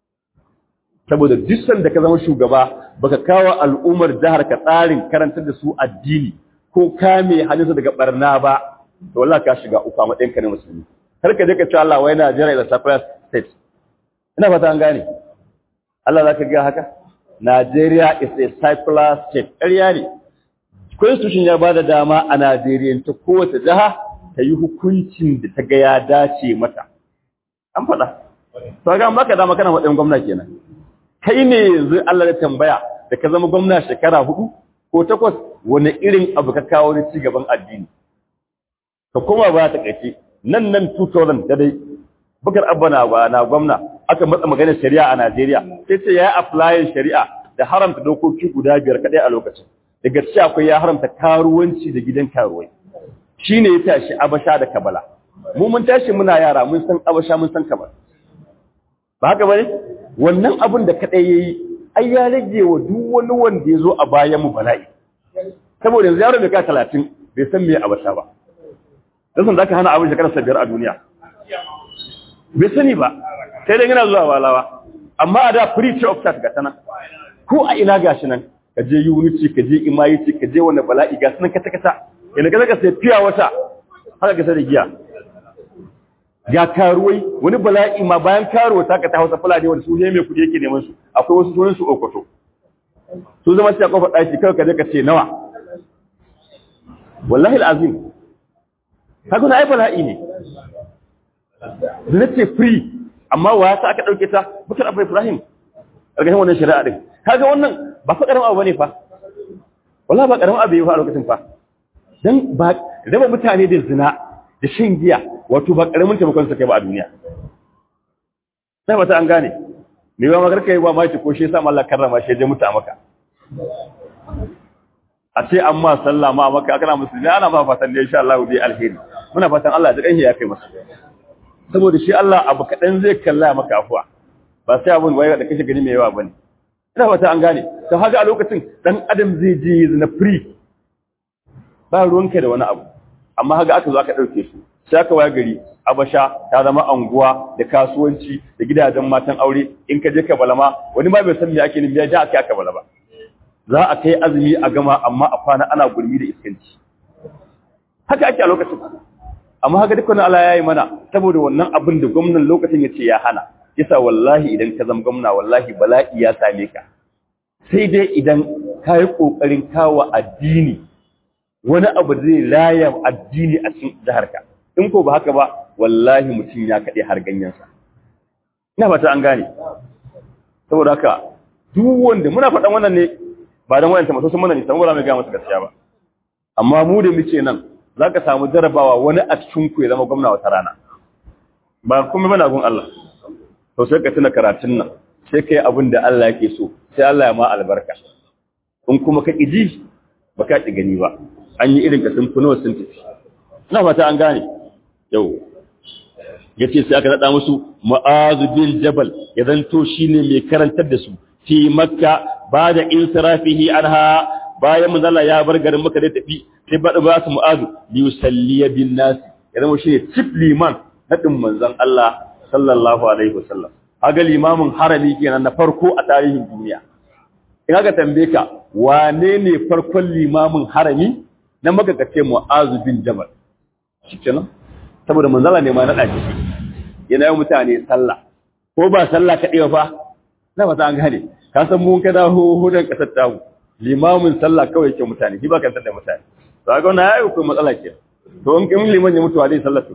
saboda duk sanda ka zama shugaba baka kawo al'ummar jihar ka tsarin karantar da su addini ko kame hannunsa daga barna ba to wallahi ka shiga uku a matsayin ka ne musulmi har ka je ka ce Allah wai Najeriya is a separate state ina fata an gane Allah zaka ga haka Najeriya is a secular state ƙarya ne constitution ya bada dama a Najeriya ta kowace jiha ta yi hukuncin da ta ga ya dace mata an faɗa to ga maka dama kana matsayin gwamna kenan kai ne yanzu Allah ya tambaya da ka zama gwamna shekara 4 ko 8 wani irin abu ka kawo ne ci gaban addini ka koma ba ta kace nan 2000 da dai Bakar Abba na gwamna aka matsa maganar shari'a a Najeriya sai ce ya apply shari'a da haramta dokoki guda 5 kadai a lokacin daga cikin akwai ya haramta karuwanci da gidan karuwai shine ya tashi Abasha da Kabala mu mun tashi muna yara mun san Abasha mun san Kabala ba haka bane wannan abin da kadai yayi ai ya rage wa duk wani wanda yazo a bayan mu bala'i saboda yanzu yaro da ka 30 bai san me Abasha ba dan san zaka hana abin shekara 5 a duniya bai sani ba sai dai yana zuwa walawa amma a da free of charge ga tana ko a ina gashi nan ka je unity ka je imayi ka je wani bala'i ga sunan kata kata yana ka zaka sai fiya wata haka ka sai da giya ga karuwai wani bala'i ma bayan karuwa ta ka ta Hausa fulani wanda su ne mai kudi yake neman su akwai wasu sunan su okoto su zama sai kofar daki kai ka je ka ce nawa wallahi alazim kaga na ai bala'i ne zina ce free amma wa ta aka dauke ta Bakar Abba Ibrahim ƙarƙashin wannan shari'a din kaga wannan ba fa karamin abu bane fa wallahi ba karamin abu yi fa a lokacin fa dan ba raba mutane da zina da shan giya wato ba karamin taimakon sa kai ba a duniya sai ba ta an gane me ba magarka yi ba ma ci ko shi yasa Allah karrama shi je mutu a maka a ce amma sallah ma maka kana musulmi ana ma fatan da insha Allah dai alheri muna fatan Allah ya kanshi ya kai masa saboda shi Allah abu kadan zai kalla maka afuwa ba sai abun wai da kashe gani mai yawa bane ina fata an gane to haka a lokacin dan adam zai je na free ba ruwanka da wani abu amma haka aka zo aka dauke su sai aka waya gari Abasha ta zama anguwa da kasuwanci da gidajen matan aure in ka je ka balama wani ma bai san me ake nufi da aka bala ba za a kai azumi a gama amma a kwana ana gurmi da iskanci haka ake a lokacin amma haka dukkan Allah ya yi mana saboda wannan abin da gwamnatin lokacin ya ce ya hana yasa wallahi idan ka zama gwamna wallahi bala'i ya same ka sai dai idan ka yi kokarin kawo addini wani abu zai laya addini a cikin jiharka in ko ba haka ba wallahi mutum ya kade har ganyensa ina fata an gane saboda haka duk wanda muna faɗan wannan ne ba dan wayanta maso sun mana ne saboda mai ga masa gaskiya ba amma mu da muke nan zaka samu jarabawa wani a cikin ku ya zama gwamna wata rana ba kuma bana gun Allah to sai ka tuna karatun nan sai kai abin da Allah yake so sai Allah ya ma albarka in kuma ka kiji baka ki gani ba an yi irin ka sun funo sun tafi ina fata an gane yau yace sai aka nada musu Mu'adh bin Jabal ya zanto shine mai karantar da su fi Makka bada insirafihi anha bayan manzala ya bar garin Makka da tafi sai ba su Mu'adh li yusalli bin nas ya zama shine chief liman nadin manzon Allah sallallahu alaihi wasallam haga limamin harami kenan na farko a tarihin duniya in aka tambaye ka wane ne farkon limamin harami na magagace Mu'adh bin Jabal shikenan saboda manzala ne ma na dace yana yi mutane sallah ko ba sallah kadai ba na fata an gane ka san mun kada hudan kasar tamu limamin sallah kawai yake mutane shi ba kan da mutane to ga wannan yayi ko matsala ke to in liman ya mutu alai sallatu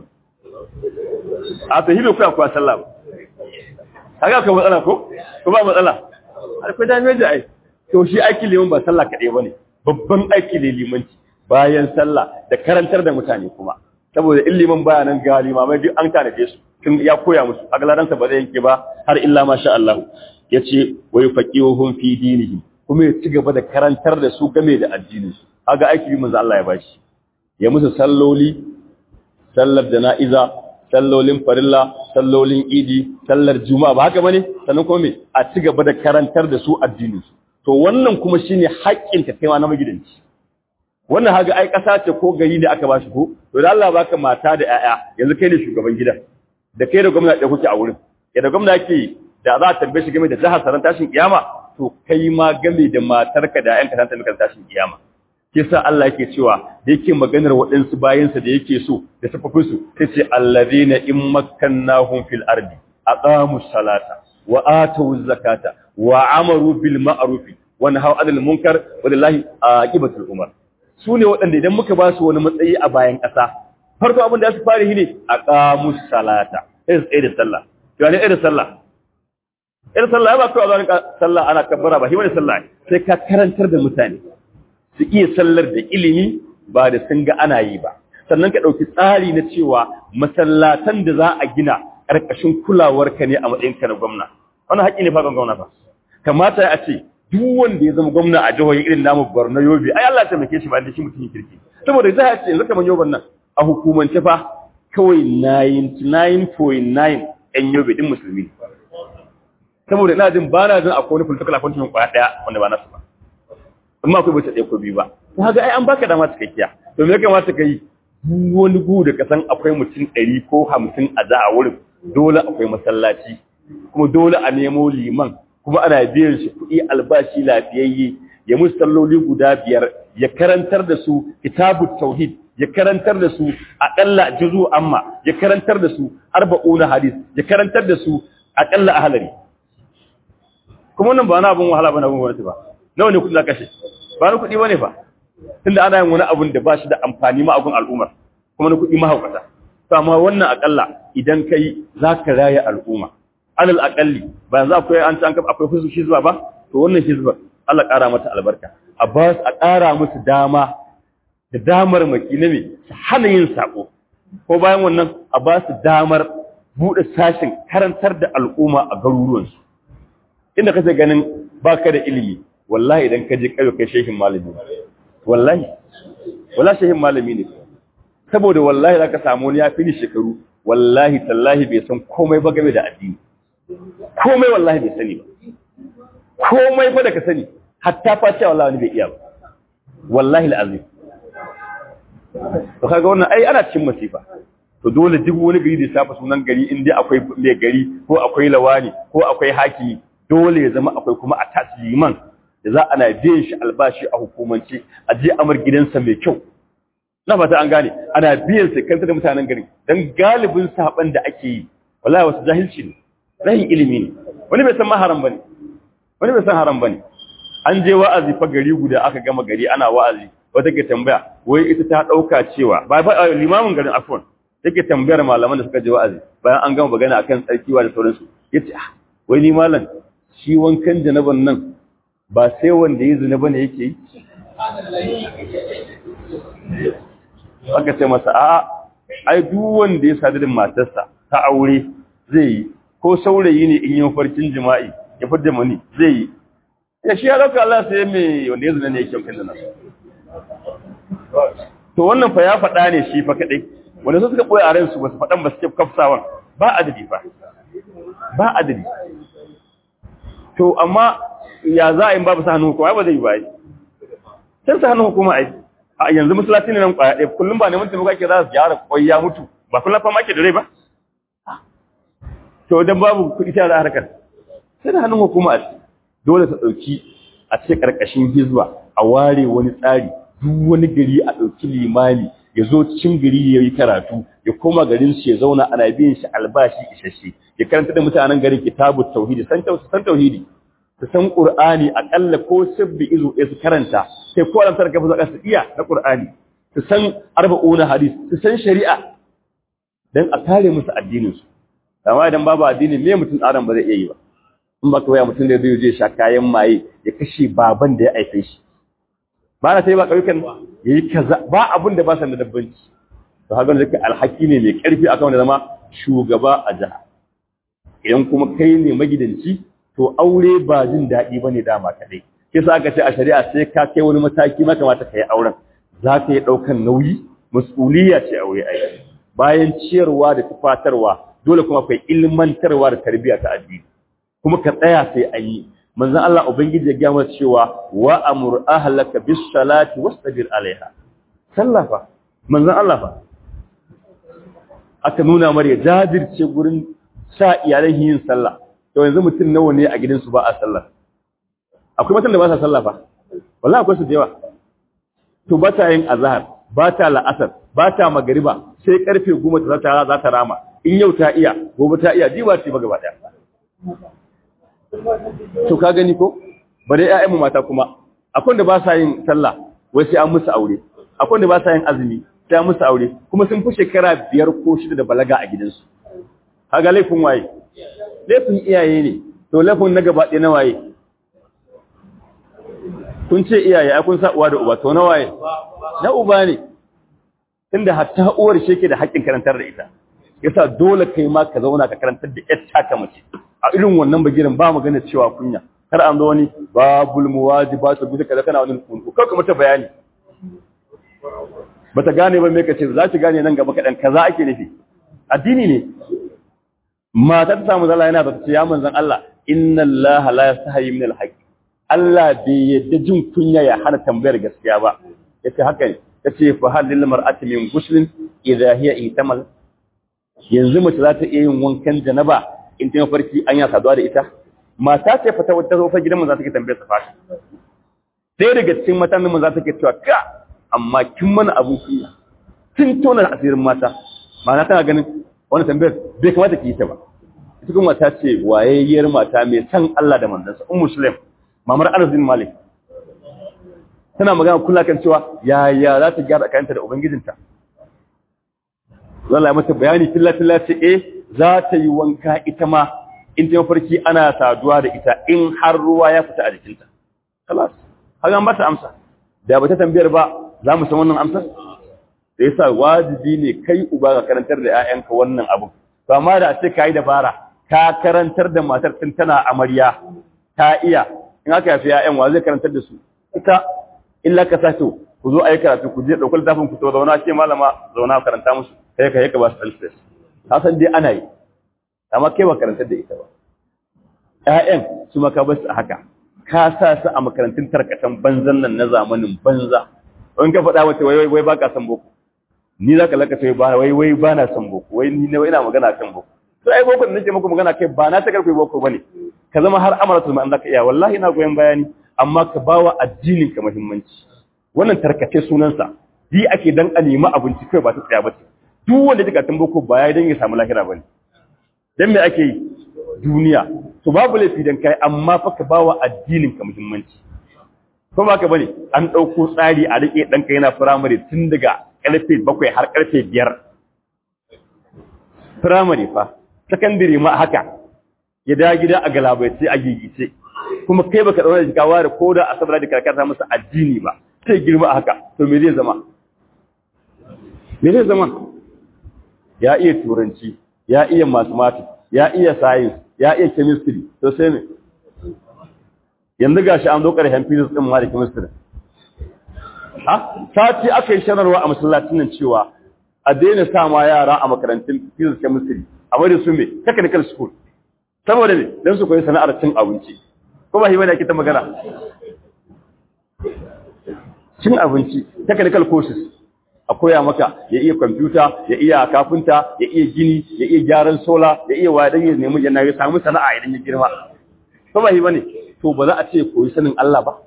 a to hibe ku akwai sallah ba kaga akwai matsala ko ba matsala akwai dame da ai to shi aiki liman ba sallah kadai bane babban aiki ne limanci bayan sallah da karantar da mutane kuma saboda illimin bayanan ga limamai duk an tanaje su tun ya koya musu a galaransa ba zai yanke ba har illa masha Allah yace wa yufaqihuhum fi dinihim kuma ya ci gaba da karantar da su game da addinin su kaga aiki manzo Allah ya bashi ya musu salloli sallar jana'iza sallolin farilla sallolin idi sallar juma'a ba haka bane sannan kuma me a ci gaba da karantar da su addinin su to wannan kuma shine haƙƙin ka kaiwa na magidanci wannan haga ai ƙasa ce ko gari da aka bashi ko to da Allah baka mata da ƴaƴa yanzu kai ne shugaban gidan da kai da gwamnati da kuke a wurin da gwamnati yake da za a tambaye shi game da jihar saran tashin kiyama to kai ma game da matarka da ƴaƴanka ta tambaye tashin kiyama kisa Allah yake cewa da yake maganar waɗansu bayansa da yake so da safafin su sai ce allazina in makkannahum fil ardi aqamus salata wa atawuz zakata wa amaru bil ma'ruf wa nahaw 'anil munkar wallahi aqibatul umar sune waɗanda idan muka ba su wani matsayi a bayan ƙasa farko abin da su fara shi ne aqamus salata sai da sallah to ne da sallah ba ko azan sallah ana kabbara ba shi wani sallah sai ka karantar da mutane su iya sallar da ilimi ba da sun ga ana yi ba sannan ka ɗauki tsari na cewa masallatan da za a gina ƙarƙashin kulawarka ne a matsayinka na gwamna wannan haƙƙi ne faɗin gwamna ba kamata a ce duk wanda ya zama gwamna a jihohi irin namu Borno Yobe ai Allah ya taimake shi ba da shi mutum kirki saboda za a ce yanzu kamar Yobe nan a hukumance fa kawai 99.9 ɗan Yobe din musulmi saboda ina jin ba na jin akwai wani political appointment kwaya ɗaya wanda ba nasu ba amma akwai bata ɗaya ko biyu ba to haka ai an baka dama cikakkiya to me ya kamata ka yi duk wani gu da ka san akwai mutum 100 ko 50 a da a wurin dole akwai masallaci kuma dole a nemo liman kuma ana biyan shi kuɗi albashi lafiyayye ya musu salloli guda 5 ya karantar da su kitabut tauhid ya karantar da su aqalla juzu amma ya karantar da su 40 hadis ya karantar da su aqalla ahlari kuma wannan ba na abun wahala ba na abun gwamnati ba nawa ne kuɗi za kashe ba na kuɗi bane fa tunda ana yin wani abun da ba shi da amfani ma abun al'ummar kuma na kuɗi mahaukata to amma wannan akalla idan kai zaka raya al'umma alal aqalli ba yanzu akwai an akwai fusu hizba ba to wannan hizba Allah ƙara mata albarka a ƙara musu dama da damar maki na me su hana yin sako ko bayan wannan a ba su damar buɗe sashin karantar da al'umma a garuruwansu inda kace ganin baka da ilimi wallahi idan ka je kayo kai shehin malami wallahi shehin malami ne saboda wallahi zaka samu wani ya fi ni shekaru wallahi tallahi bai san komai ba game da addini komai wallahi bai sani ba komai fa da ka sani hatta fa cewa wallahi bai iya ba wallahi alazim to kaga wannan ai ana cikin masifa to dole duk wani gari da safa sunan gari in dai akwai mai gari ko akwai lawani ko akwai hakimi dole ya zama akwai kuma a tasliman da za ana biyan shi albashi a hukumance a je amar gidansa mai kyau na fata an gane ana biyan sa kanta da mutanen gari dan galibin saban da ake yi wallahi wasu jahilci ne rahin ilimi ne wani bai san ma haram bane an je wa'azi fa gari guda aka gama gari ana wa'azi wata ke tambaya wai ita ta dauka cewa ba limamin garin afwan take tambayar malaman da suka je wa'azi bayan an gama magana akan tsarkiwa da sauransu yace wai ni malam shi wankan janaban nan ba sai wanda ya zina bane yake yi aka ce masa ai duk wanda ya sadu da matarsa ta aure zai yi ko saurayi ne in yi farkin jima'i ya fidda mani zai yi ya shi ya dauka Allah sai mai wanda ya zina ne yake wankan janaban to wannan fa ya faɗa ne shi fa kadai wanda su suka koyi a ransu ba su faɗan ba suke kafsawan ba adadi to amma ya za a yi babu sa hannun hukuma ba zai yi ba yi sai sa hannun hukuma a yanzu musulati ne nan kwaya ɗaya kullum ba neman taimaka ke za su gyara kwai ya mutu ba kullum fa ma ke da rai ba to dan babu kuɗi ta da harkar sai da hannun hukuma a dole ta ɗauki a ce ƙarƙashin hizba a ware wani tsari duk wani gari a ɗauki limami ya zo cikin gari ya yi karatu ya koma garin shi ya zauna ana biyan shi albashi isasshe ya karanta da mutanen garin kitabut tauhidi san tauhidi su san qur'ani akalla ko sabbi izu ya su karanta sai ko alamtar gafa zaka su iya na qur'ani su san 40 hadis su san shari'a dan a kare musu addinin su amma idan babu addini me mutum adam ba zai iya yi ba in ba kawai mutum da zai je sha kayan maye ya kashe baban da ya aife shi ba na sai ba ƙauyukan ya yi kaza ba abin da ba san da dabbanci to haka zaka alhaki ne mai karfi akan wanda zama shugaba a jiha. Idan kuma kai ne magidanci to aure ba jin daɗi bane dama kadai. Kisa aka ce a shari'a sai ka kai wani mataki ma kamata ka yi auren, za ka yi ɗaukan nauyi, mas'uliyya ce aure ai. Bayan ciyarwa da tufatarwa dole kuma akwai ilmantarwa da tarbiyya ta addini, kuma ka tsaya sai an yi. Manzon Allah ubangiji ya gaya masa cewa wa amur ahlaka bis salati wastabir alaiha. Sallah fa manzon Allah fa aka nuna mar ya jajirce gurin sa iyalai yin sallah. To yanzu mutum nawa ne a gidansu ba a sallah? Akwai matan da ba sa sallah fa, wallahi akwai su da yawa. To ba ta yin azhar, ba ta la'asar, ba ta magariba, sai karfe 10 za ta rama. In yau ta iya, gobe ta iya, jiba ce ba gaba daya. To ka gani ko? Bare ƴaƴanmu mata kuma, akwai da ba sa yin sallah, wai sai an musu aure. Akwai da ba sa yin azumi, sai an musu aure, kuma sun fi shekara 5 ko 6 da balaga a gidansu. Kaga laifin waye? Laifin iyaye ne. To laifin na gaba ɗaya na waye? Kun ce iyaye ai kun sa uwa da uba, to na waye? Na uba ne. Tunda hatta uwar shi yake da haƙƙin karantar da ita. Yasa dole kai ma ka zauna ka karantar da ƴar ta mace. A irin wannan bagirin ba magana cewa kunya. Kar an zo wani babul muwajibatu bi kaza kana wani kunku. Kar ka mata bayani. Bata gane ba me kace za ki gane nan gaba kadan kaza ake nufi. Addini ne. Mata ta samu zalla yana da ce ya manzon Allah inna Allah la yastahi min al-haqq. Allah bai yadda jin kunya ya hana tambayar gaskiya ba. Yace haka ne. Yace fa hal lil mar'ati min ghuslin idha hiya itamal. Yanzu mace za ta iya yin wankan janaba in ta farki an ya saduwa da ita. Mata ce fa ta wata zo fa gidan mu za ta ke tambayar sa fashi. Sai daga cikin matan mu za ta ke cewa ka amma kin mana abun kunya. Kin tona asirin mata. Ma'ana tana ganin wannan tambayar bai kamata ki yi ta ba. Ita kuma mata ce wayayyar mata mai san Allah da manzansa Muslim mamar Anas bin Malik. Tana magana kula kan cewa yaya za ta gyara kanta da ubangijinta. Zalla mata bayani filla ce za ta yi wanka ita ma in ta farki ana saduwa da ita in har ruwa ya fita a jikinta. Kalas, haka an bata amsa. Da ba ta tambayar ba za mu san wannan amsar? Da yasa wajibi ne kai uba ka karantar da 'ya'yanka wannan abu. To amma da ce kai dabara, ka karantar da matar tun tana amarya, ta iya in aka yafi 'ya'yan wa zai karantar da su. Ita illa ka sato ku zo ayi karatu ku je daukar tafin ku to zauna ce malama zauna karanta musu. Kai ka ba su alfes. Ka san dai ana yi. Amma kai ba karantar da ita ba. ƴaƴan su maka ba su haka. Ka sa su a makarantun tarkatan banzan nan na zamanin banza. In ka faɗa wata wai ba ka san boko. Ni za ka lakace wai ba na san boko. Wai ni ina magana kan boko. To ai boko da nake muku magana kai ba na ta karfe boko bane. Ka zama har amaratul ma'an zaka iya wallahi ina goyen bayani amma ka bawa addinin ka muhimmanci. Wannan tarkace sunansa. Di ake dan a nemi abinci kai ba ta tsaya ba ce. Duk wanda ya tun boko ba ya dan ya samu lahira bane. Dan me ake yi? Duniya. To babu laifi dan kai amma fa ka bawa addinin ka muhimmanci. Ko ba ka bane an dauko tsari a rike danka yana primary tun daga karfe 7 har karfe 5. Primary fa, secondary ma haka. Ya da gida a galabaice a gigice. Kuma kai baka daura jikawa da koda asabar da karkata masa addini ba. Sai girma a haka. To me zai zama? Me zai zama? Ya iya turanci, ya iya mathematics, ya iya science, ya iya chemistry, to sai ne. Yanzu gashi an zo ƙarshen physics din ma da chemistry. Sati aka yi sanarwa a masallacin nan cewa a daina sa ma yara a makarantun physics chemistry, a bari su me technical school. Saboda ne dan su koyi sana'ar cin abinci. Ko ba hiwa da ake ta magana? Cin abinci, technical courses. A koya maka ya iya kwamfuta, ya iya kafinta, ya iya gini, ya iya gyaran sola, ya iya waya dan ya nemi yana ya samu sana'a idan ya girma. Ko ba hi bane? To ba za a ce koyi sanin Allah ba.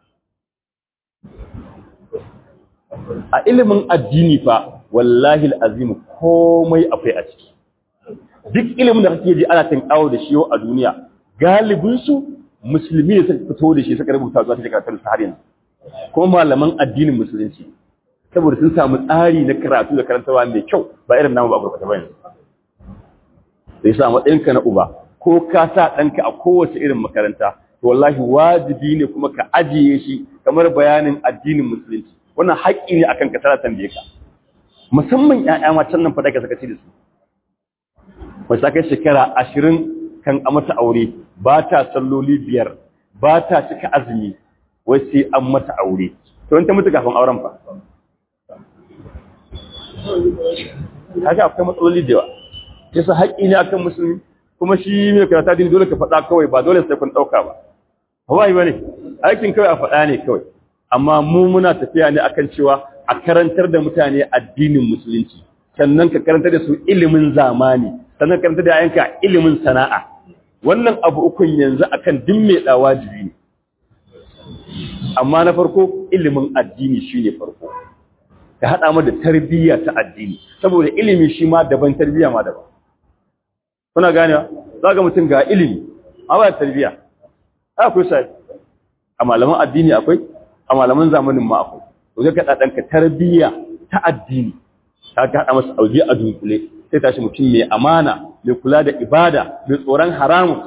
A ilimin addini fa wallahi alazim komai akwai a ciki. Duk ilimin da kake ji ana tinkawo da shi yau a duniya, galibin su musulmi ne suka fito da shi suka rubuta zuwa cikin karatun har yanzu. Kuma malaman addinin musulunci saboda sun samu tsari na karatu da karantawa mai kyau ba irin namu ba gurbata ba yanzu. Sai sa matsayinka na uba ko ka sa ɗanka a kowace irin makaranta to wallahi wajibi ne kuma ka ajiye shi kamar bayanin addinin musulunci. Wannan haƙƙi ne akan ka tara tambaye ka. musamman ƴaƴa matan nan fa daga sakaci da su wai ta kai shekara 20 kan a mata aure ba ta salloli 5 ba ta cika azumi wai sai an mata aure to in ta mutu kafin auren fa kaga akwai matsaloli da yawa yasa haƙƙi ne akan musulmi kuma shi mai karata din dole ka faɗa kawai ba dole sai kun ɗauka ba hawaii bane aikin kawai a faɗa ne kawai amma mu muna tafiya ne akan cewa a karantar da mutane addinin musulunci sannan ka karantar da su ilimin zamani sannan ka karantar da yayanka ilimin sana'a wannan abu ukun yanzu akan din mai da wajibi ne amma na farko ilimin addini shine farko ka hada mu da tarbiyya ta addini saboda ilimi shi ma daban tarbiyya ma daban kuna ganewa zaka mutum ga ilimi amma tarbiyya akwai sai a malaman addini akwai a malaman zamanin ma akwai to zai kada danka tarbiyya ta addini ka hada masa auje a dunkule sai tashi mutum mai amana mai kula da ibada mai tsoron haramun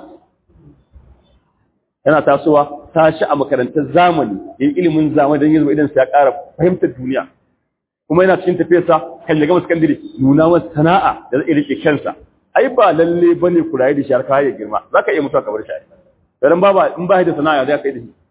yana tasowa tashi a makarantar zamani yin ilimin zamani don yanzu idan sai ya ƙara fahimtar duniya kuma yana cikin tafiyarsa kan ya gama sakandare nuna masa sana'a da zai rike kansa ai ba lalle bane ku rayu da shi har ka ya girma zaka iya mutuwa kamar shi dan baba in ba da sana'a zai kai da shi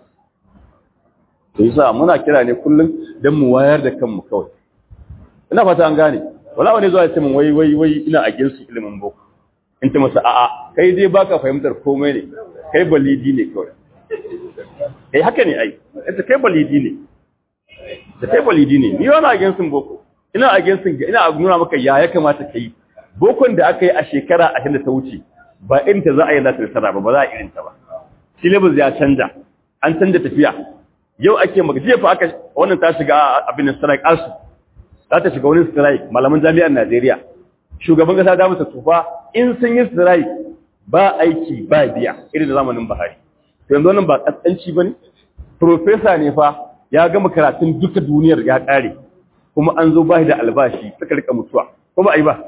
to yasa muna kira ne kullum dan mu wayar da kanmu kawai ina fata an gane wala wani zuwa ya ce min wai ina a ginsu ilimin boko in ta masa a'a kai dai baka fahimtar komai ne kai balidi ne kawai kai haka ne ai ita kai balidi ne da kai balidi ne ni wani a ginsun boko ina a ginsun ina nuna maka ya kamata kai bokon da aka yi a shekara 20 da ta wuce ba irin ta za a yi za ta tsara ba za a irin ta ba syllabus ya canja an canja tafiya yau ake maka jiya fa aka wannan ta shiga abin strike asu za ta shiga wani strike malaman jami'ar Najeriya shugaban kasa da masa tufa in sun yi strike ba aiki ba biya irin da zamanin Buhari to yanzu wannan ba kaskanci bane professor ne fa ya gama karatun duka duniyar ya kare kuma an zo ba da albashi suka rika mutuwa kuma ai ba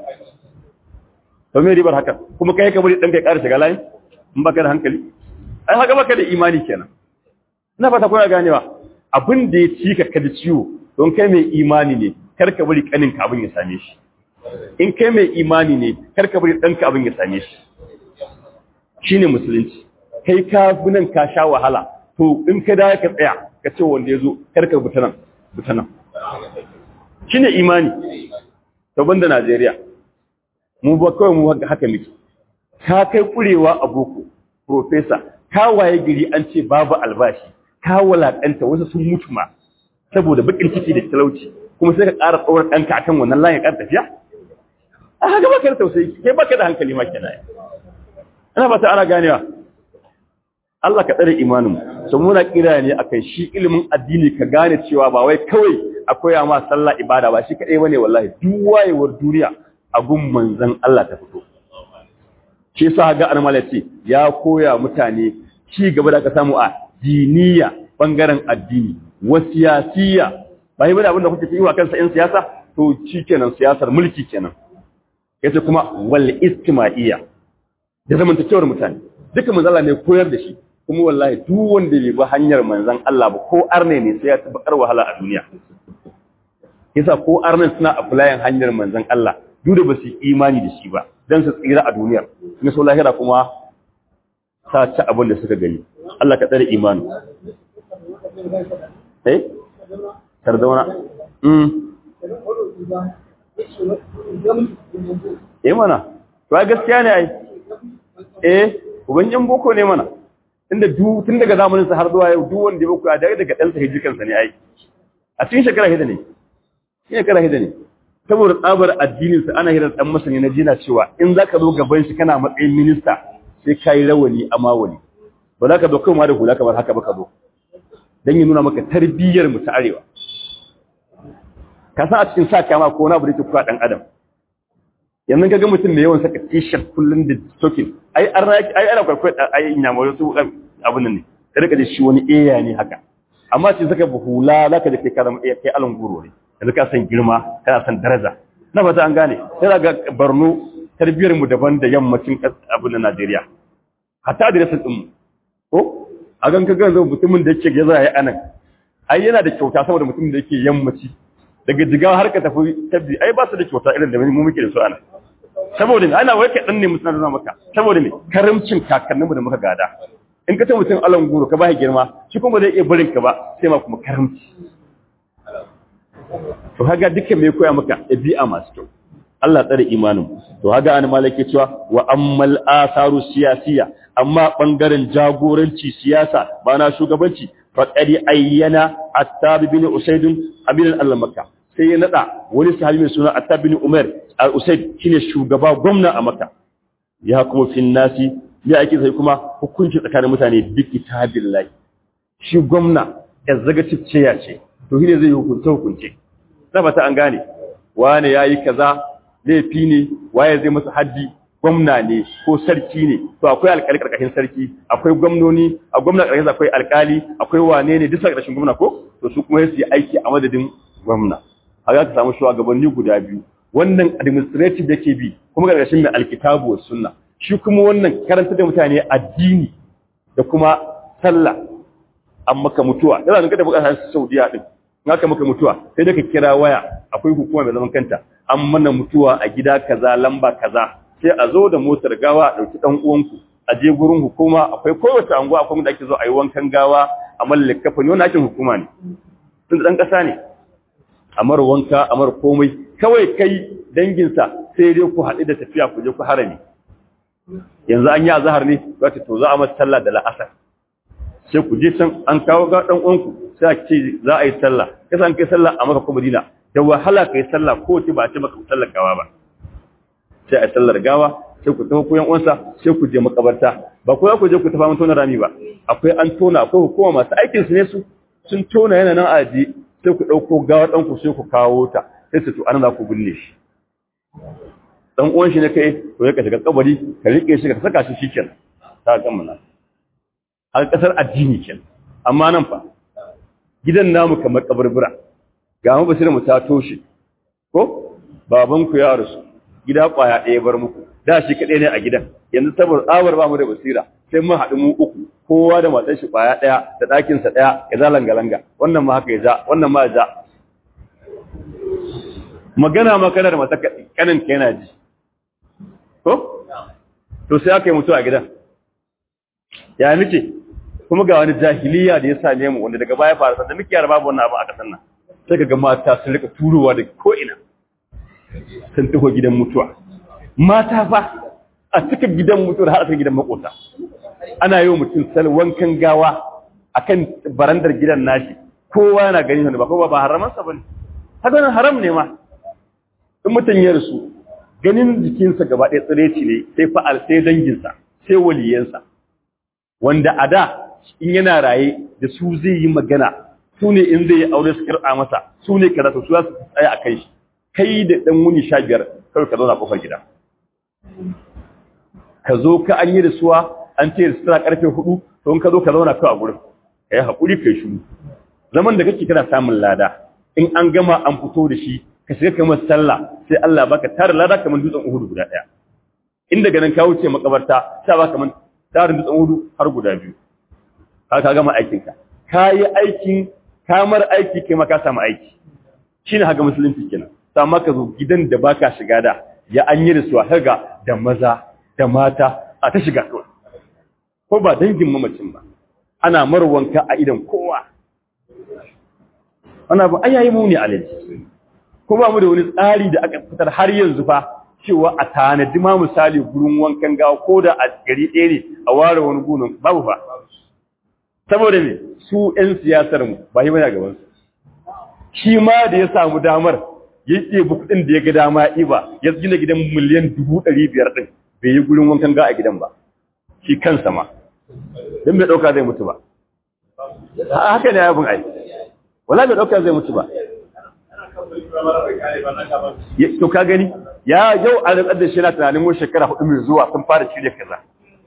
to me ribar haka kuma kai ka bari dan kai kare shiga layin in baka da hankali ai haka baka da imani kenan ina fata kuna ganewa abin da ya cika ka da ciwo don kai mai imani ne kar ka bari kanin ka abin ya same shi in kai mai imani ne kar ka bari danka abin ya same shi shine musulunci kai ka bunan ka sha wahala to in ka da ka tsaya ka ce wanda yazo kar ka buta nan shine imani to banda Najeriya mu ba kawai mu haka miki ka kai kurewa a boko professor ka waye gari an ce babu albashi ka walakanta wasu sun mutu ma saboda bakin ciki da talauci kuma sai ka ƙara tsawar ɗanka akan wannan layin ƙar tafiya a haka baka da tausayi kai baka da hankali ma kenan ina ba ta ana ganewa Allah ka tsare imanin mu muna kira ne akan shi ilimin addini ka gane cewa ba wai kawai akwai ma sallah ibada ba shi kadai bane wallahi duk wayewar duniya a gun manzon Allah ta fito shi yasa ga annabi ce ya koya mutane ci gaba da ka samu a diniya bangaren addini wa siyasiya bai bane abin da kuke yi wa kansa in siyasa to kenan siyasar mulki kenan yace kuma wal istimaiya da zamantakewar mutane duka manzon Allah ne koyar da shi kuma wallahi duk wanda bai bi hanyar manzon Allah ba ko arne ne sai ya tabbakar wahala a duniya yasa ko arnen suna applying hanyar manzon Allah duk da basu imani da shi ba dan su tsira a duniyar ne so lahira kuma sa ci abin da suka gani Allah ka tsare imani Sardauna mana to gaskiya ne ai ubanjin boko ne mana tun daga zamanin sa har zuwa yau duk wanda ya boko a daga dan sa hijikan sa ne ai a cikin shekara hida ne saboda tsabar addinin sa ana hirar dan masani na jina cewa in zaka zo gaban shi kana matsayin minista sai kai rawani a mawali ba za ka zo kuma da hula kamar haka ba ka zo dan yi nuna maka tarbiyyar mu ta arewa ka san a cikin sa kama ko na bude kuka dan adam yanzu kaga mutum mai yawan saka t-shirt kullun da stocking ai ana kwaikwai ai ina mu su abun nan ne sai rika da shi wani eya ne haka amma sai saka hula zaka da kai karam kai alan guro ne yanzu ka san girma kana san daraja na fata an gane sai ga Borno tarbiyyar mu daban da yammacin abun na Najeriya hatta da rasul din ko a gan kaga yanzu mutumin da yake gaza yayi anan ai yana da kyauta saboda mutumin da yake yammaci daga jigawa har ka tafi tabbi ai ba su da kyauta irin da mu muke da su ana saboda ana wai ka dan ne mutane na maka saboda me karamcin kakanninmu da muka gada in ka ta mutum alan guru ka ba shi girma shi kuma zai iya barin ka ba sai ma kuma karamci to haga dukkan me koya maka ɗabi'a masu kyau Allah tsare imanin to haga an malake cewa wa ammal asaru siyasiya amma bangaren jagoranci siyasa ba na shugabanci faqadi ayyana Attab bin Usayd amiran al-Makka sai ya nada wani sahabi mai suna Attab bin Umar al-Usayd shine shugaba gwamna a Makka ya kuma fin nasi ya ake sai kuma hukunci tsakanin mutane bi kitabillahi shi gwamna executive chair ce to shine zai hukunce tabbata an gane wane yayi kaza laifi ne waye zai masa haddi gwamna ne ko sarki ne to akwai alƙali karkashin sarki akwai gwamnoni a gwamna karkashin akwai alƙali akwai wane ne duk karkashin gwamna ko to su kuma su yi aiki a madadin gwamna haka ka samu shugabanni guda biyu wannan administrative yake bi kuma karkashin mai alkitabu was sunna shi kuma wannan karanta da mutane addini da kuma sallah an maka mutuwa yana da bukatar Saudiya din haka maka mutuwa sai da ka kira waya akwai hukuma mai zaman kanta an mana mutuwa a gida kaza lamba kaza sai a zo da motar gawa a dauki dan uwanku a je gurin hukuma akwai kowace anguwa akwai da ake zo a yi wankan gawa a mallaka fa ne wannan aikin hukuma ne tun dan kasa ne amar wanka amar komai kawai kai danginsa sai dai ku haɗu da tafiya ku je ku harami yanzu an yi azhar ne zata to za a masa sallah da la'asar sai ku je can an kawo ga dan uwanku sai a ce za a yi sallah kasan kai sallah a Makka ko Madina da wahala kai sallah ko ce ba ce maka sallar gawa ba sai a sallar gawa sai ku tafi koyan uwansa sai ku je makabarta ba ko ku je ku tafi mun tona rami ba akwai an tona akwai hukuma masu aikin su ne su sun tona yana nan a ji sai ku dauko gawa dan ku sai ku kawo ta sai su to an za ku binne shi dan uwan shi ne kai to ya shiga kabari ka rike shi ka saka shi shikenan ta gama nan a kasar addini kenan amma nan fa gidan namu kamar kaburbura ga mu basirin mu ta toshe ko baban ku ya rasu gida kwaya ɗaya bar muku da shi kadai ne a gidan yanzu saboda tsawar ba mu da basira sai mun haɗu mu uku kowa da matar shi kwaya ɗaya da ɗakin sa ɗaya ya za langa wannan ma haka ya za wannan ma ya za magana ma kana da mata kanin ka yana ji ko to sai aka yi mutu a gidan ya nake kuma ga wani jahiliya da ya same mu wanda daga baya fara sanda muke yara babu wannan abu a kasan nan sai kaga mata sun rika turowa da ko ina sun taho gidan mutuwa mata fa a cikin gidan mutuwa har a cikin gidan makota ana yi wa mutum wankan gawa akan barandar gidan nashi kowa yana gani wanda ba kowa ba haraman sa bane haka nan haram ne ma in mutum ya rasu ganin jikinsa gaba ɗaya tsireci ne sai fa'al sai danginsa sai waliyansa wanda a da in yana raye da su zai yi magana su ne in zai yi aure su kirɓa masa su ne kaza to su za su tsaya a kai shi kai da ɗan wuni 15 kawai ka zauna kofar gida ka zo ka an yi da suwa an ce da sutura karfe 4 to in ka zo ka zauna kawai a gurin ka yi haƙuri kai shiru zaman da kake kana samun lada in an gama an fito da shi ka shiga kamar sallah sai Allah baka tare lada kamar dutsen Uhud guda ɗaya in daga nan ka wuce makabarta sai baka kamar tarin dutsen Uhud har guda 2 ka gama aikinka ka yi aikin kamar aiki kai maka samu aiki shine haka musulunci kenan amma ka zo gidan da baka shiga da ya an yi da su haga da maza da mata a ta shiga kawai ko ba dangin mamacin ba ana marwanka a idan kowa ana ba ayayi mu ne alaji ko ba mu da wani tsari da aka fitar har yanzu fa cewa a tanadi ma misali gurin wankan gawa ko da a gari ɗaya ne a ware wani gurin babu fa saboda me su ƴan siyasar mu ba yi bane gaban su shi ma da ya samu damar ya ɗebi kuɗin da ya ga dama iba ya gina gidan miliyan 500,000 ɗin bai yi gurin wankan gawa a gidan ba shi kansa ma don bai ɗauka zai mutu ba haka ne abin ai wala bai ɗauka zai mutu ba to ka gani ya yau a rantsar da shi na tunanin mu shekara 4 mai zuwa sun fara shirya kaza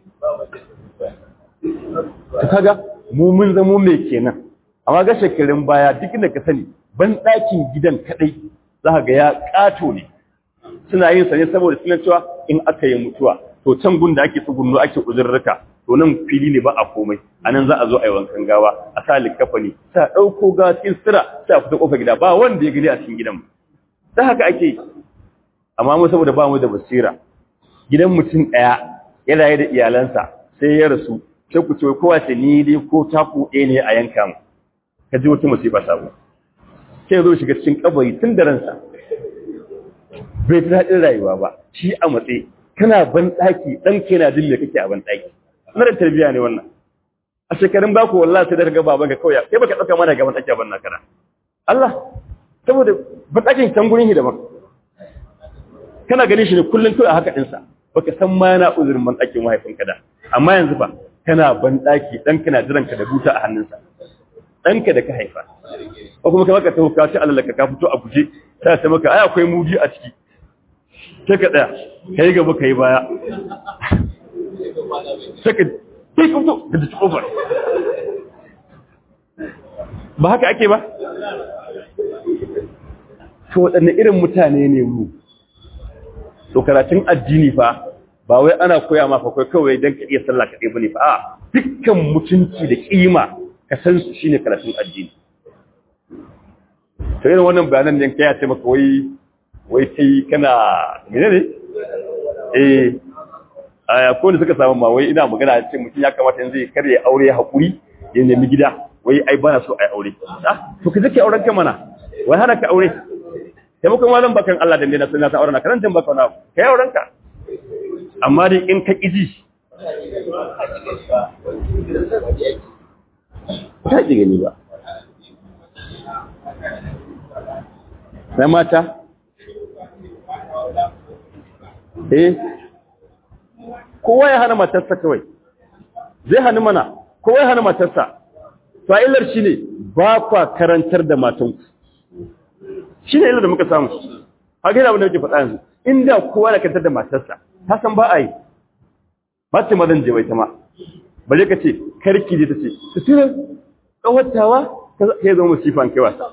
ta kaga mu mun zamo mai kenan amma ga shekarun baya duk inda ka sani ban ɗakin gidan kadai za ka ga ya ƙato ne suna yin sa ne saboda suna cewa in aka yi mutuwa to can gun da ake tsugunno ake uzurruka to nan fili ne ba a komai anan za a zo a yi wankan gawa a sa likafani sa dauko gawa cikin sira sai a fita kofar gida ba wanda ya gani a cikin gidan sai haka ake amma mu saboda ba mu da basira gidan mutum daya yana yi da iyalansa sai ya rasu sai ku ce kowa ce ni dai ko taku ɗaya ne a yanka mu ka ji wata musiba sabo sai zo shiga cikin kabari tun da ransa bai ji daɗin rayuwa ba shi a matse kana ban ɗaki ɗan kai na jin me kake a ban ɗaki mara tarbiyya ne wannan a shekarun bako wallahi sai da ga baban ka kawai kai baka ɗauka mana gaban ɗaki a ban nakara Allah saboda ban ɗakin can gurin shi daban kana ganin shi ne kullum kawai a haka ɗinsa baka san ma yana uzurin ban ɗakin mahaifinka da amma yanzu fa kana ban ɗaki ɗan kana jiran ka da buta a hannunsa ɗanka da ka haifa ko kuma kamar ka taho ka ci Allah ka fito a guje sai ta maka ai akwai mudi a ciki sai ka tsaya kai gaba kai baya sai ka fito da tsobar ba haka ake ba to wadanne irin mutane ne mu to karatun addini fa ba wai ana koya ma fa kawai dan ka iya sallah kadai bane fa a dukkan mutunci da kima ka san su shine karatun addini to irin wannan bayanan ne kai ya ce maka wai kai kana menene aya ko ne suka samu ma wai ina magana ce mutum ya kamata yanzu ya karye aure ya hakuri ya nemi gida wai ai bana so ai aure to kaje ki auren ka mana wai hana ka aure sai muka malam bakan Allah da ne na sanar ta auren ka nan baka na kai auren ka amma dai in ka kiji ta ji gani ba sai mata kowa ya hana matarsa kawai zai hana mana kowa ya hana matarsa fa'ilar shi ne ba kwa karantar da matanku shi ne ilar da muka samu haka yana abin da yake faɗa yanzu inda kowa da karantar da matarsa ta san ba a yi ba ce mazan je bai ta ma bale ka ce karki da ta ce su tura ƙawatawa ka zama musifan kai wasa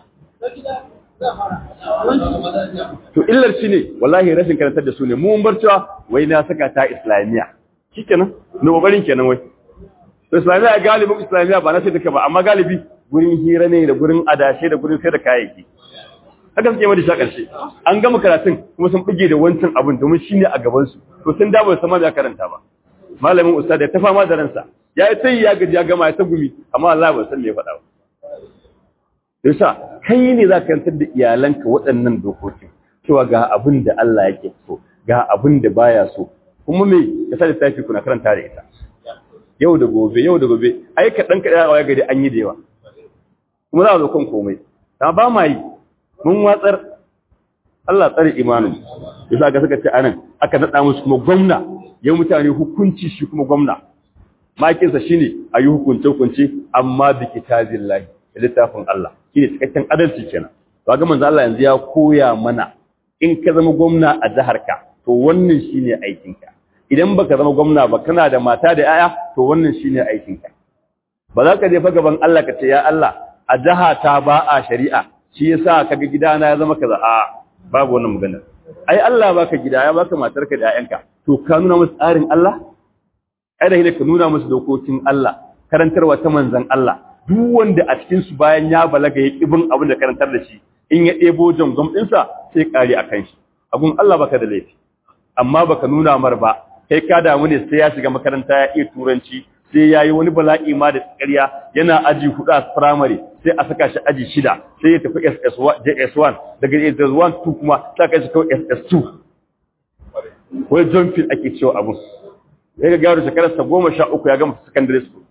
to illar shi ne wallahi rashin karantar da su ne mun bar cewa wai na saka ta islamiyya shikenan no kokarin kenan wai to islamiyya galibin islamiyya ba na sai duka ba amma galibi gurin hira ne da gurin adashe da gurin sai da kayayyaki haka suke mai da karshe an gama karatun kuma sun buge da wancan abin domin shine a gaban su to sun dawo sama da karanta ba malamin ustad ya ta fama da ransa ya yi sai ya gaji ya gama ya ta gumi amma wallahi ba san me ya faɗa ba yasa kai ne za ka yantar da iyalanka waɗannan dokokin cewa ga abin da Allah yake so ga abin da baya so kuma me ka sa littafi kuna karanta da ita yau da gobe ai ka dan kada waya gari an yi da yawa kuma za a zo kan komai ta ba ma yi mun watsar Allah tsare imanin yasa ga suka ce anan aka nada musu kuma gwamna ya mutane hukunci shi kuma gwamna makinsa shine ayi hukunce amma bi kitabillahi littafin Allah shine cikakken adalci kenan to ga manzo Allah yanzu ya koya mana in ka zama gwamna a jaharka to wannan shine aikinka idan baka zama gwamna ba kana da mata da yaya to wannan shine aikinka ba za ka je fa gaban Allah ka ce ya Allah a jaha ta ba a shari'a shi yasa kaga gidana ya zama kaza a babu wannan magana ai Allah baka gida ya baka matarka da yayanka to ka nuna musu tsarin Allah ai da hine ka nuna musu dokokin Allah karantarwa ta manzon Allah duk wanda a cikin su bayan ya balaga ya kibin abin da karantar da shi in ya ɗebo jangom ɗinsa sai kare a kan shi abun Allah baka da laifi amma baka nuna mar ba kai ka damu ne sai ya shiga makaranta ya iya turanci sai ya yi wani bala'i ma da ƙarya yana aji 4 a primary sai a saka shi aji 6 sai ya tafi JS1 daga JS1 2 kuma sai ka shi kawai SS2 wai jumping ake cewa abun sai ga garo shekararsa 13 ya gama secondary school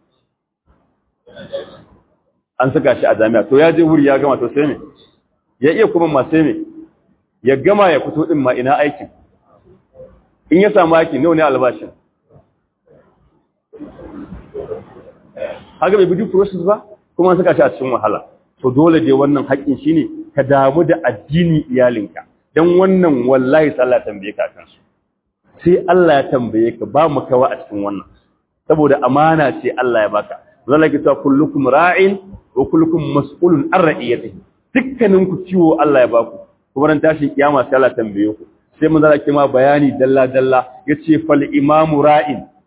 an saka shi a jami'a to ya je wuri ya gama to sai me ya iya kuma ma sai me ya gama ya fito din ma ina aikin in ya samu aiki nawa ne albashin haka bai bi process ba kuma an saka shi a cikin wahala to dole dai wannan haƙin shine ka damu da addini iyalinka dan wannan wallahi sai Allah tambaye ka kan su sai Allah ya tambaye ka ba mu kawa a cikin wannan saboda amana ce Allah ya baka zalaka ta kullukum ra'in wa kullukum mas'ulun an ra'iyatihi dukkanin ku ciwo Allah ya baku kuma ran tashin kiyama sai Allah tambaye ku sai mun zalake ma bayani dalla dalla yace fal imamu ra'in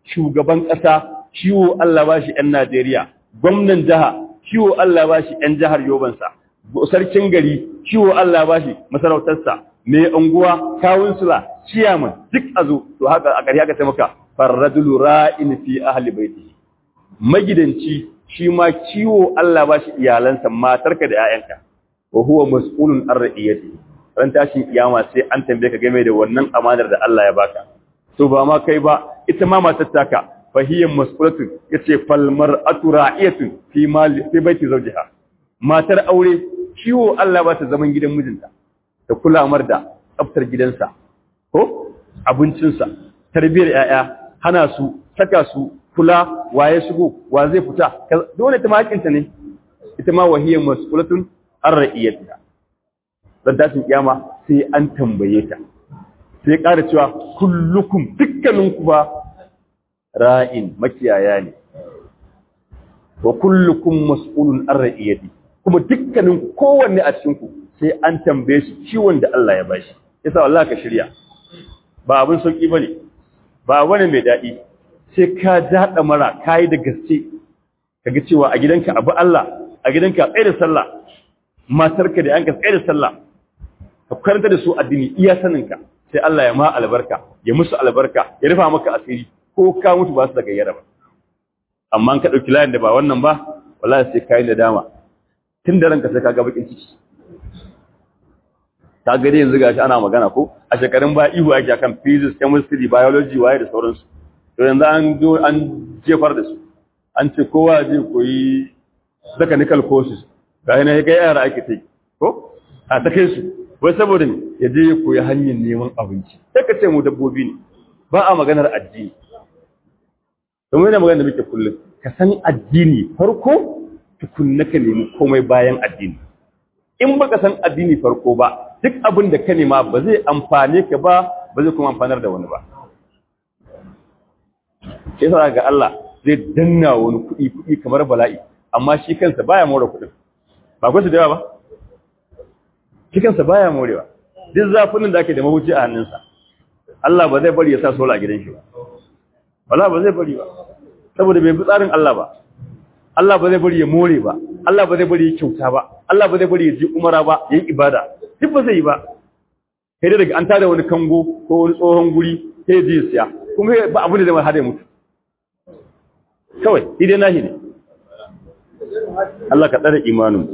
shugaban ƙasa ciwo Allah ba shi 'yan Najeriya, gwamnan jiha ciwo Allah ba shi 'yan jihar Yobansa, sarkin gari ciwo Allah ba shi masarautarsa, mai unguwa kawunsula ciyaman duk a zo to haka a ƙari haka sai maka farrajulu ra'in fi ahli baiti, magidanci shi ma ciwo Allah ba shi iyalansa, matarka da 'ya'yanka, wa huwa mas'ulun an ra'iyati, ran tashin kiyama sai an tambaye ka game da wannan amanar da Allah ya baka. To ba ma kai ba, ita ma matar taka fahiyyar mas'ulatun, yace fal mar'atu ra'iyatun fi mali fi baiti zawjiha, matar aure ciwo Allah ba ta zaman gidan mijinta, ta kula mar da tsaftar gidansa ko abincinsa, tarbiyar 'ya'ya, hana su, saka su, kula waye shigo wa zai fita, dole ta makinta ne, ita ma wahiyar mas'ulatun an ra'iyatiha. Dan tashin kiyama sai an tambaye ta, sai ƙara cewa kullukum dukkaninku ba ra'in makiyaya ne, wa kullukum mas'ulun an ra'iyati, kuma dukkaninku kowanne a cikinku sai an tambaye shi ciwon da Allah ya bashi. Yasa wallahi ka shirya, ba abin sauki bane, ba wani mai daɗi, sai ka daɗa mara kayi da gaske, kaga cewa a gidanka abu Allah, a gidanka tsaye da sallah, matarka da yanka tsaye da sallah, ka karanta da su addini iya saninka, sai Allah ya ma albarka, ya musu albarka, ya rufa maka asiri, ko ka mutu ba su da gayyara ba. Amma ka ɗauki layin da ba wannan ba, wallahi sai kayi da dama, tun da ranka sai ka ga bakin ciki. Ta gari yanzu gashi ana magana ko a shekarun ba ihu ake akan physics, chemistry, biology, waye da sauransu. To yanzu an zo an jefar da su, an ce kowa zai koyi technical courses, ga yana ya kai yara ake ta ko a ta kai su, wai saboda ne ya je ya koyi hanyar neman abinci. Sai ka ce mu dabbobi ne, ba a maganar addini. Domin yana magana da muke kullum, ka san addini farko tukunna ka nemi komai bayan addini. In baka san addini farko ba, duk abin da ka nema ba zai amfane ka ba, ba zai kuma amfanar da wani ba. Sai sa ga Allah zai danna wani kuɗi kamar bala'i, amma shi kansa baya more kuɗin. Ba kwasu da yawa ba? Shi kansa baya morewa. Duk zafinin da ake da mahuci a hannunsa, Allah ba zai bari ya sa sola a gidan shi ba. Wala ba zai bari ba, saboda bai bi tsarin Allah ba. Allah ba zai bari ya more ba, Allah ba zai bari ya kyauta ba, Allah ba zai bari ya ji umara ba, ya yi ibada, duk ba zai yi ba. Sai dai daga an tada wani kango ko wani tsohon guri sai ya ji ya siya, kuma ba abu da zai hada ya mutu. Kawai, idai nahi ne. Allah ka tsare imanin.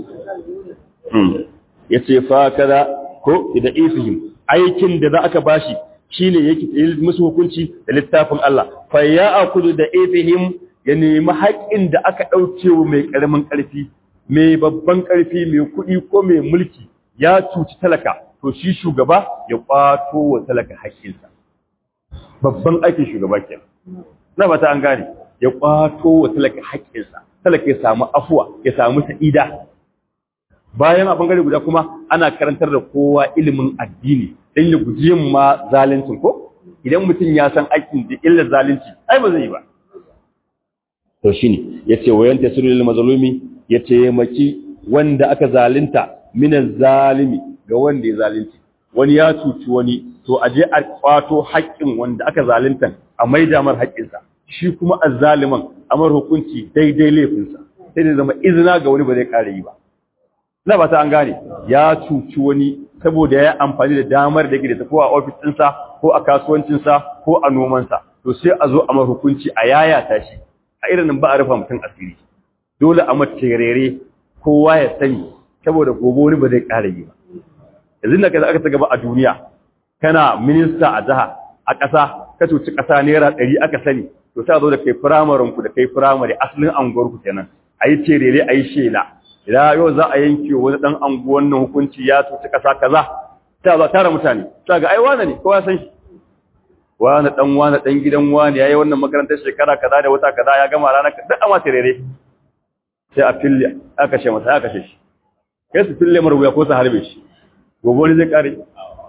Ya ce fa kada ko da ifihim, aikin da za aka bashi shine yake musu hukunci da littafin Allah. Fa ya akudu da ifihim, ya nemi haƙƙin da aka ɗauke wa mai ƙaramin ƙarfi, mai babban ƙarfi, mai kuɗi ko mai mulki ya cuci talaka, to shi shugaba ya ƙwato wa talaka haƙƙinsa. Babban aikin shugaba kenan. Na ba ta an gane, ya ƙwato wa talaka haƙƙinsa, talaka ya samu afuwa, ya samu sa'ida. Bayan a bangare guda kuma ana karantar da kowa ilimin addini don ya guji yin ma zalincin ko? Idan mutum ya san aikin da illar zalunci, ai ba zai yi ba. To shi ne, ya ce wayan tasirin mazalumi, ya taimaki wanda aka zalinta minan zalimi ga wanda ya zalunci. Wani ya cuci wani, to a je a kwato haƙƙin wanda aka zalinta a mai damar haƙƙinsa. Shi kuma a zaliman amar hukunci daidai laifinsa, sai da zama izina ga wani ba zai ƙara yi ba. Na ba ta an gane, ya cuci wani saboda ya amfani da damar da yake da ko a ofis ɗinsa, ko a kasuwancinsa, ko a nomansa. To sai a zo a mar hukunci a yayata shi. A irin ba a rufa mutum asiri, dole a macerere kowa ya sani, saboda gobe wani ba zai ƙara yi ba. Yanzu da aka ta gaba a duniya, kana minista a jiha, a ƙasa, ka cuci ƙasa naira 100 aka sani, to sai a zo da kai firamarin da kai firamare asalin anguwarku kenan, a yi cerere a yi shela. Idan yau za a yanke wani ɗan anguwan nan hukunci ya cuci ƙasa kaza, ta za tara mutane, ta ga ai wane ne, kowa san shi. Wane ɗan gidan wane ya yi wannan makarantar shekara kaza da wata kaza ya gama ranar duk a mace rere. Sai a fille, aka kashe masa, aka kashe shi. Kai su fille mara wuya ko su harbe shi. Gobe wani zai kare.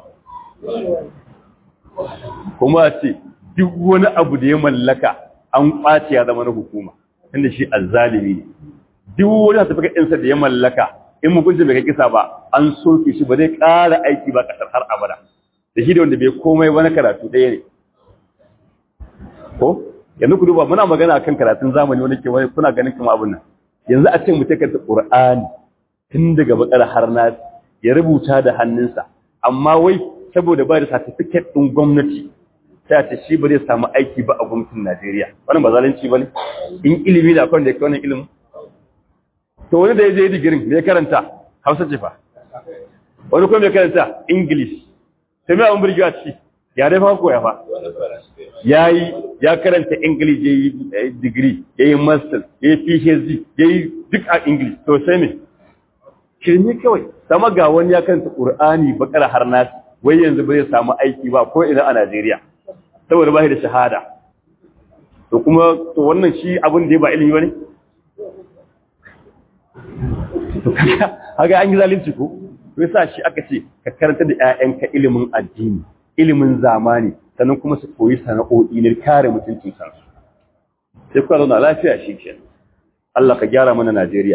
Kuma a ce, duk wani abu da ya mallaka an ƙwace ya zama na hukuma, inda shi azzalimi ne. Duk wani certificate ɗinsa da ya mallaka, in mukuncin bai kai kisa ba, an soke shi ba zai ƙara aiki ba ƙasar har abada. Da shi da wanda bai komai ba na karatu ɗaya ne. Ko yanzu ku duba muna magana akan karatun zamani wani ke wani kuna ganin kuma abin nan yanzu a ce mutum karanta Qur'ani tun daga bakar har na ya rubuta da hannunsa amma wai saboda ba da certificate din gwamnati sai a ce shi ba zai samu aiki ba a gwamnatin Najeriya wannan ba zalunci bane in ilimi da akwai da yake wannan ilimin to wani da ya je digirin me karanta Hausa ce fa wani kuma me karanta English sai mai abin burgewa ci ya dai fa koya fa ya karanta English yayi degree yayi master yayi PhD yayi duk a English to sai me shirme kawai sama ga wani ya karanta Qur'ani bakara har nasi wai yanzu bai samu aiki ba ko ina a Najeriya saboda ba shi da shahada to kuma to wannan shi abin da ya ba ilimi bane to kaga an yi zalunci ko to yasa shi aka ce ka karanta da ƴaƴanka ilimin addini ilimin zamani sannan kuma su koyi sana'o'i ne kare mutuncin kansu sai ku zauna lafiya shi ke Allah ka gyara mana Najeriya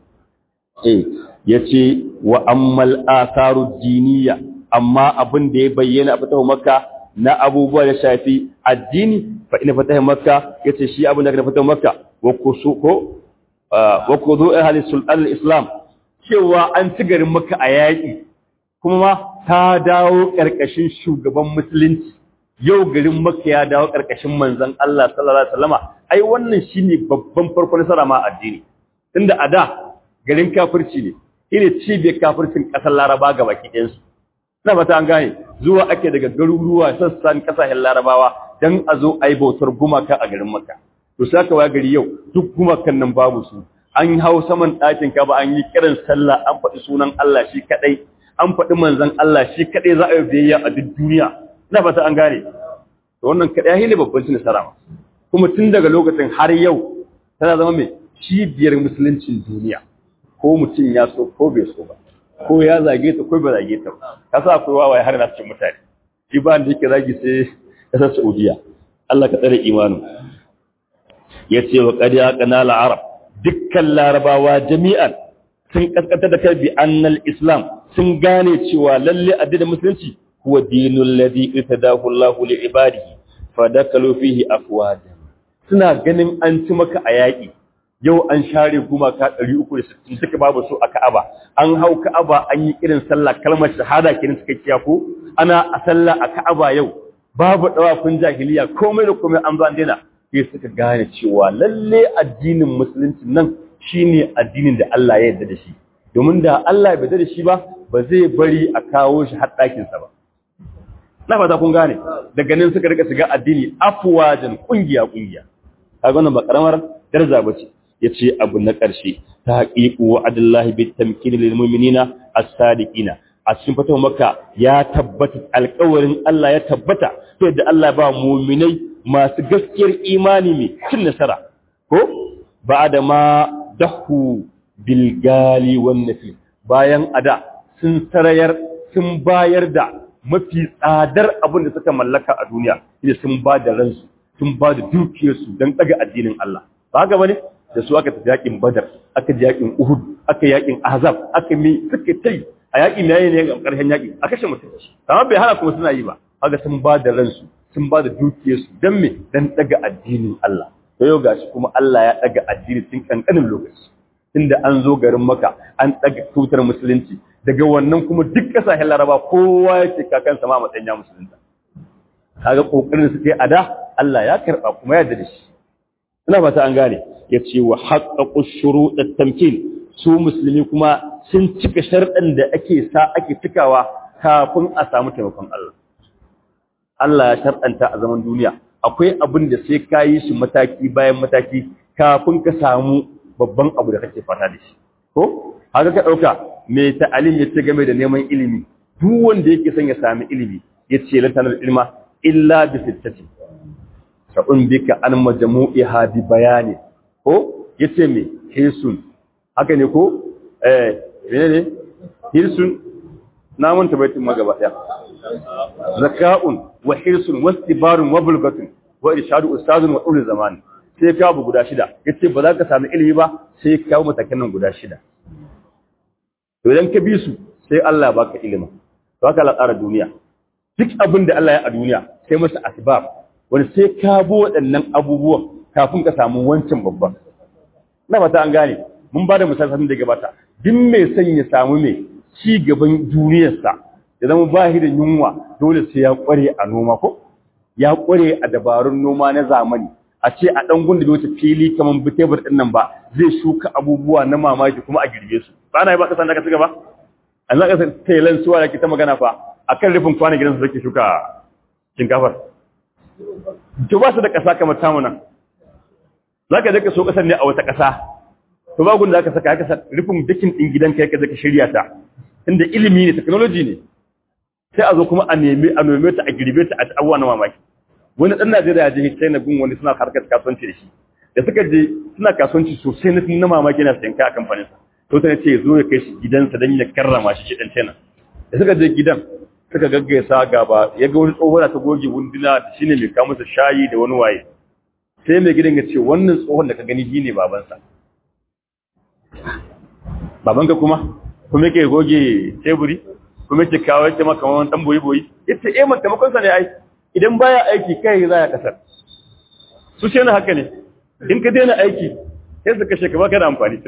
yace wa ammal atharu diniya amma abin da ya bayyana a fatahu makka na abubuwa da shafi addini fa ina fatahu makka yace shi abin da ka fatahu makka wa kusuko wa kudu ahli sultan al-islam cewa an ci garin makka a yaki kuma ma ta dawo karkashin shugaban musulunci yau garin makka ya dawo karkashin manzon Allah sallallahu alaihi wasallama ai wannan shine babban farko nasara ma addini tunda a da garin kafirci ne ine cibiyar kafircin kasar Laraba ga baki ɗayansu na fata an gane zuwa ake daga garuruwa sassan kasashen Larabawa dan a zo ai bautar gumaka a garin Makka to sai ka gari yau duk gumakan nan babu su an hau saman ɗakin Ka'aba an yi kiran sallah an faɗi sunan Allah shi kadai an faɗi manzon Allah shi kadai za a yi biyayya a duk duniya na fata an gane to wannan kadai ne babban nasara kuma tun daga lokacin har yau tana zama mai cibiyar musuluncin duniya ko mutum ya so ko bai so ba ko ya zage ta ko bai zage ta ka sa akwai wawaye har na cikin mutane shi ba da yake zagi sai kasar Saudiya Allah ka tsare imanin yace wa qad yaqana al-arab dukkan larabawa jami'an sun kaskata da kai bi annal islam sun gane cewa lalle addinin musulunci huwa dinul ladhi itadahu Allah li ibadihi fadakalu fihi afwajan suna ganin an ci maka a yaki yau an share gumaka 360 suka babu su a Ka'aba an hau Ka'aba an yi irin sallah kalmar shahada kenan suka kiya ko ana a sallah a Ka'aba yau babu dawafin jahiliya komai da komai an zo an daina sai suka gane cewa lalle addinin musulunci nan shine addinin da Allah ya yarda da shi domin da Allah bai yarda da shi ba ba zai bari a kawo shi har ɗakin sa ba na fata kun gane daga nan suka rika shiga addini afwajan kungiya kaga wannan ba karamar daraja bace yace abu na ƙarshe ta haqiqu wa adallahi bit tamkin lil mu'minina as-sadiqina a cikin fatawa makka ya tabbata alƙawarin Allah ya tabbata to da Allah ba mu'minai masu gaskiyar imani ne cin nasara ko ba'da ma dahu bil gali wan nafi bayan ada sun sarayar sun bayar da mafi tsadar abin da suka mallaka a duniya ne sun ba da ransu sun ba da dukiyarsu don daga addinin Allah ba haka bane da su aka tafi yakin Badar aka ji yakin Uhud aka yakin Ahzab aka mi suka tai a yakin yayi ne ga karshen yaki a kashe mutum amma bai hana kuma suna yi ba haka sun ba da ransu sun ba da dukiyarsu dan me dan daga addinin Allah to yau gashi kuma Allah ya daga addini cikin kankanin lokaci tunda an zo garin Makka an daga tutar musulunci daga wannan kuma duk kasashen Laraba kowa yake kakansa ma matsayin ya musulunta kaga kokarin su kai ada Allah ya karba kuma ya yarda da shi ina fata an gane yace wa haqqaqu shurut at-tamkin su musulmi kuma sun cika sharɗan da ake cikawa kafin a samu taimakon Allah Allah ya sharɗanta a zaman duniya akwai abin da sai ka yi shi mataki bayan mataki kafin ka samu babban abu da kake fata da shi ko haka ka dauka mai ta'alim yace game da neman ilimi duk wanda yake son ya sami ilimi yace lantanar ilma illa bi sittati sa'un bika an majmu'iha bi bayani ko yace me hisun haka ne ko menene hisun na mun tabbatin magaba daya zaka'un wa hirsun wastibarun wa bulgatun wa irshadu ustazun wa ulul zaman sai ka bu guda shida yace ba za ka sami ilimi ba sai ka kawo matakan nan guda shida to idan ka bi su sai Allah ya baka ilimi to haka Allah tsara duniya duk abin da Allah ya a duniya sai masa asbab wani sai ka bi waɗannan abubuwan kafin ka samu wancan babban. Na fata an gane, mun ba da misalin da gabata, duk mai son ya samu mai ci gaban duniyarsa, ya zama ba shi da yunwa dole sai ya ƙware a noma ko? Ya ƙware a dabarun noma na zamani. A ce a ɗan gunda bai wuce fili kamar bitebur ɗin nan ba, zai shuka abubuwa na mamaki kuma a girbe su. Ba na yi ba ƙasa da ka ci gaba? An za ka sa tailan suwa da ke ta magana fa, a kan rufin kwanan gidansu da ke shuka shinkafar. To ba su da ƙasa kamar tamu nan. Za ka je ka so ƙasar ne a wata ƙasa. To ba gunda za ka saka ka rufin dakin ɗin gidanka ka je ka shirya ta. Inda ilimi ne, technology ne. Sai a zo kuma a nome ta, a girbe ta a abubuwa na mamaki. Wani ɗan Najeriya je China gun wani suna harkar kasuwanci da shi. Da suka je suna kasuwanci sosai na mamaki na sayan kaya a kamfaninsa. To ta ce zo ya kai shi gidansa don ya karrama shi ɗan China. Da suka je gidan suka gaggaisa gaba ya ga wani tsohon ta goge wunduna shi ne mai kawo masa shayi da wani waye. Sai mai gidan ya ce wannan tsohon da ka gani shi ne babansa. Babanka kuma yake goge teburi kuma yake kawo yake maka wani ɗan boyi-boyi. Ya ce man taimakonsa ne ai. Idan baya aiki kai za ya kasar su ce na haka ne in ka daina aiki sai su kashe ka baka da amfani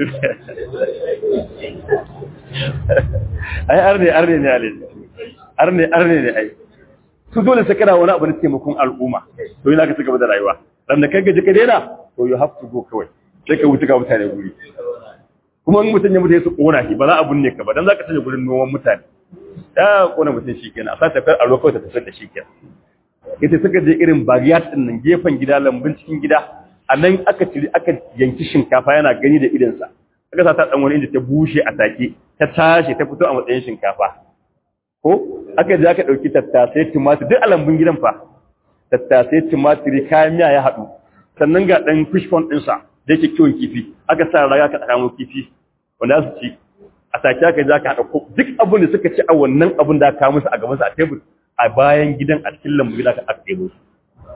ai arne ne arne ne ai su dole sai kana wani abu na taimakon al'umma to yana ka cigaba da rayuwa dan da kai gaji ka daina to you have to go kawai sai ka wuce ga mutane guri kuma in mutun ya mutu su kona shi ba za a bunne ka ba dan zaka sanya gurin noman mutane ya kona mutun shikenan a sa tafiyar a lokacin ta tafi da shikenan ita suka je irin bariyat din nan gefen gida lambun cikin gida a nan aka yanki shinkafa yana gani da idansa aka sa ta dan wani inda ta bushe a take ta tashi ta fito a matsayin shinkafa ko aka je aka dauki tattasai tumatir duk a lambun gidan fa tattasai tumatir kayan miya ya hadu sannan ga dan fish pond din sa da yake kiwon kifi aka sa raga ka tsamo kifi wanda su ci a take aka je aka hada duk abin da suka ci a wannan abin da aka musu a gaban sa a tebur a bayan gidan a cikin lambu gida aka ɗebo su.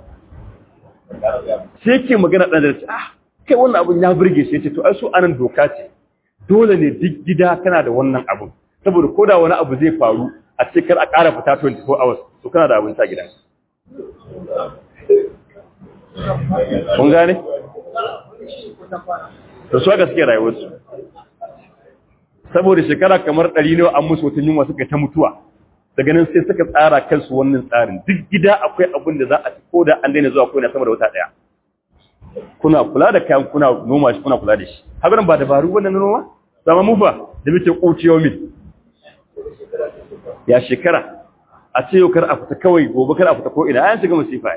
Sai ke magana ɗan da ce, kai wannan abin ya burge shi ce, to ai su anan doka ce, dole ne duk gida kana da wannan abin, saboda ko da wani abu zai faru a ce kar a ƙara fita 24 hours, to kana da abin sa gida. Kun gane? Da su aka suke rayuwarsu. Saboda shekara kamar 100 ne an musu wata yunwa suka ta mutuwa. Daga nan sai suka tsara kansu wannan tsarin duk gida akwai abin da za a ci ko da an daina zuwa ko ina sama da wata daya kuna kula da kayan kuna noma shi kuna kula da shi haka ba dabaru wannan noma sama mu fa da muke kuciyo min ya shekara a ce yau kar a fita kawai gobe kar a fita ko ina ayan shiga musifa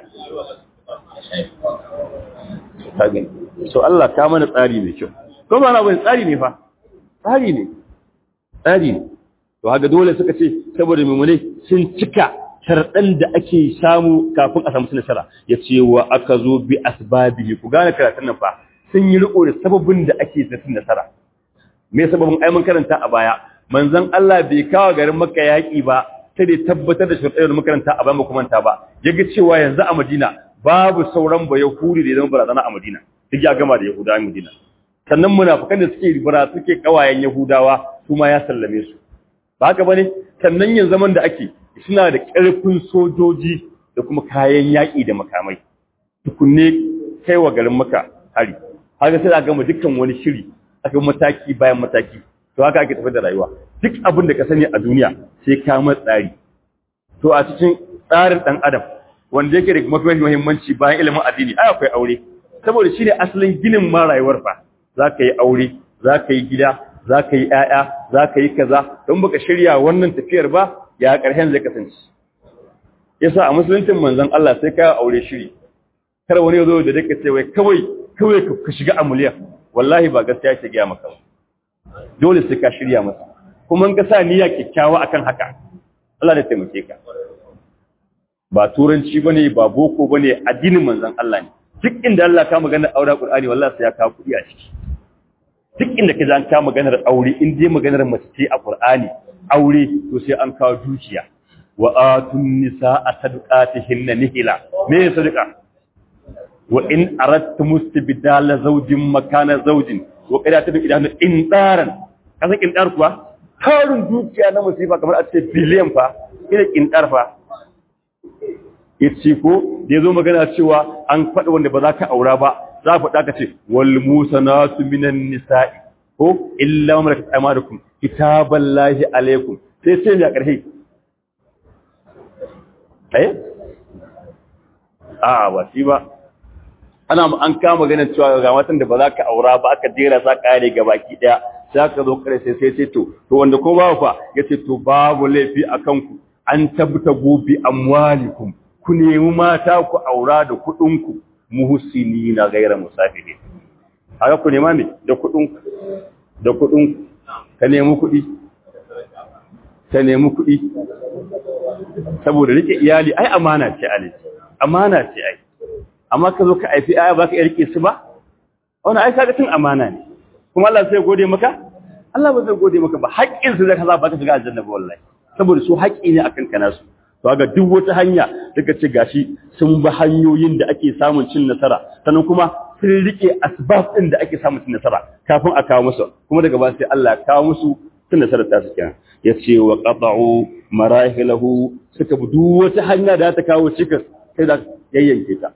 kage so Allah ka mana tsari mai kyau ko ba na wani tsari ne fa tsari ne to haka dole suka ce saboda mumune sun cika sharɗan da ake samu kafin a samu nasara ya ce wa aka zo bi asbabihi ku gane karatun nan fa sun yi riko da sababin da ake cin nasara me sababin ai mun karanta a baya manzon Allah bai kawo garin Makka yaki ba sai dai tabbatar da sharɗan da makaranta a baya mu kuma ta ba yaga cewa yanzu a Madina babu sauran ba Yahudi da zama barazana a Madina duk ya gama da Yahudawa a Madina sannan munafikan da suke kawayen Yahudawa su ma ya sallame su ba haka bane sannan yin zaman da ake suna da ƙarfin sojoji da kuma kayan yaƙi da makamai tukunne kaiwa garin Makka hari haka sai aka gama dukkan wani shiri aka mataki bayan mataki to haka ake tafi da rayuwa duk abin da ka sani a duniya sai ka tsari to a cikin tsarin dan adam wanda yake da mafi muhimmanci bayan ilimin addini ai akwai aure saboda shine asalin ginin ma rayuwar fa zaka yi aure zaka yi gida za ka yi ‘ya'ya, za ka yi kaza, don baka shirya wannan tafiyar ba, ya ƙarshen zai kasance. Yasa a musuluncin manzan Allah sai ka aure shiri, kar wani ya zo da daga cewa kawai ka shiga amuliya, wallahi ba gaskiya ke gaya maka ba. Dole sai ka shirya masa, kuma in ka sa niyya kyakkyawa akan haka, Allah da taimake ka. Ba turanci ba ne, ba boko ba ne, addinin manzan Allah ne. Duk inda Allah ka magana aure Qur'ani wallahi sai ya kawo kuɗi a ciki. Duk inda ka zan kawo maganar aure in dai maganar mace ce a Qur'ani aure to sai an kawo dukiya wa atun nisaa sadaqatihinna nihila me sadaqa wa in aradtum istibdala zawjin makana zawjin wa qadatu idan indaran kasan indar kuwa tarin dukiya na musifa kamar a ce biliyan fa ina indar fa yace ko da yazo magana cewa an faɗi wanda ba za ka aura ba za faɗa ka ce wal musanatu minan nisa'i ko illa malakat aymanukum kitaballahi alaikum sai ya ƙarshe ba shi ba an kama ganin cewa ga matan da ba za ka aura ba aka jera sa kare ga baki daya sai aka zo kare sai to wanda ko ba fa yace to babu laifi akan ku an tabbata gobi amwalikum ku nemi mata ku aura da kudin ku muhsinina ghayra musafihin haka ku nema me da kudin ku ka nemi kudi saboda rike iyali ai amana ce ai amma ka zo ka aifi aya ba ka iya rike su ba wannan ai kaga tun amana ne kuma Allah sai gode maka Allah ba zai gode maka ba haƙƙin su da kaza ba ka shiga aljanna ba wallahi saboda su haƙƙi ne akan kana su to ga duk wata hanya daga ce gashi sun bi hanyoyin da ake samun cin nasara sannan kuma sun rike asbab din da ake samun cin nasara kafin a kawo musu kuma daga ba sai Allah ya kawo musu cin nasara ta su kenan yace wa qata'u marahilahu suka bi duk wata hanya da ta kawo cikas sai da yayyanke ta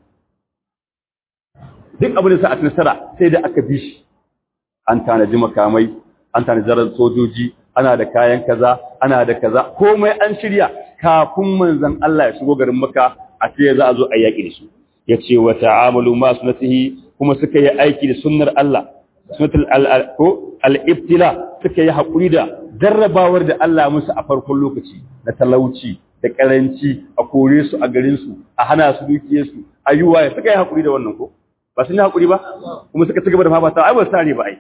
duk abin da sa a nasara sai da aka bi shi an tanaji makamai an tanaji zarar sojoji ana da kayan kaza ana da kaza komai an shirya kafin manzon Allah ya shigo garin Makka a ce za a zo a yaki da su yace wa ta'amalu ma sunnatihi kuma suka yi aiki da sunnar Allah sunnatul al-ibtila suka yi hakuri da jarrabawar da Allah musu a farkon lokaci na talauci da karanci a kore su a garin su a hana su dukiyarsu ayuwa suka yi hakuri da wannan ko ba sun yi haƙuri ba kuma suka ci gaba da fafata ai ba sare ba ai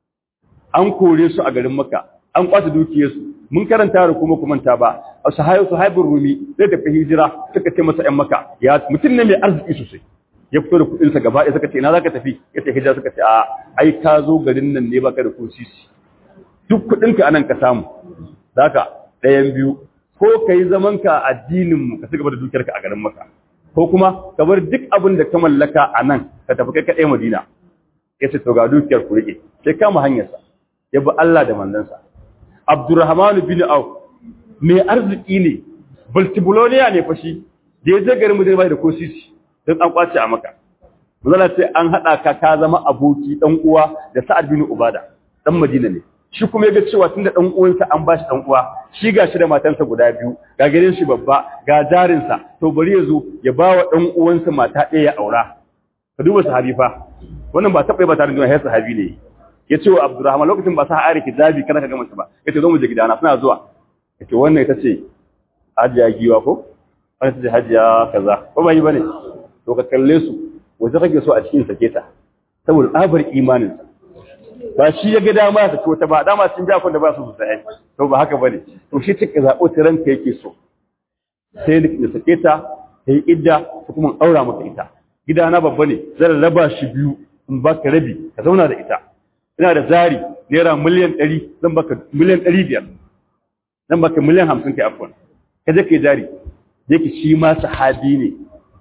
an kore su a garin Makka an kwace dukiyarsu mun karanta da kuma manta ba sahaibul rumi zai tafi hijira suka ce masa ƴan Makka ya mutum ne mai arziki sosai ya fito da kuɗin sa gaba ɗaya suka ce ina zaka tafi yace hijira suka ce a ai ka zo garin nan ne baka da ko sisi duk kuɗin ka anan ka samu zaka ɗayan biyu ko kai zaman ka addinin mu ka ci gaba da dukiyarka a garin Makka ko kuma ka bar duk abin da ka mallaka a nan ka tafi kai kaɗai Madina ya ce to ga dukiyar ku rike sai kama hanyarsa ya bi Allah da manzansa Abdurrahman bin Auf mai arziki ne Baltibuloniya ne fashi da ya je garin Madina bai da ko sisi don an kwace a Makka manzala sai an haɗa ka zama aboki dan uwa da Sa'ad bin Ubada dan Madina ne shi kuma yaga cewa tunda dan uwansa an bashi dan uwa shi gashi da matansa guda biyu ga gidan shi babba ga jarinsa to bari ya zo ya bawa dan uwansa mata ɗaya ya aura ka duba sahabi fa wannan ba taɓa ba tare da hayar sahabi ne yace wa Abdurrahman lokacin ba sa hari kidabi kana ka ga mace ba yace zo mu je gidana suna zuwa yace wannan ita ce hajiya giwa ko wannan ce hajiya kaza ko ba yi bane to ka kalle su waje kake so a cikin sake ta saboda tsabar imaninsa ba shi ya ga dama ta ko ta ba dama sun ja kun da ba su sai to ba haka bane to shi take zabo ta ranka yake so sai da sake ta sai idda ko kuma aura maka ita gidana babba ne zan raba shi biyu in baka rabi ka zauna da ita ina da zari naira miliyan 100 zan baka miliyan 500 zan baka miliyan 50 kai afwan kaje kai jari yake shi ma sahabi ne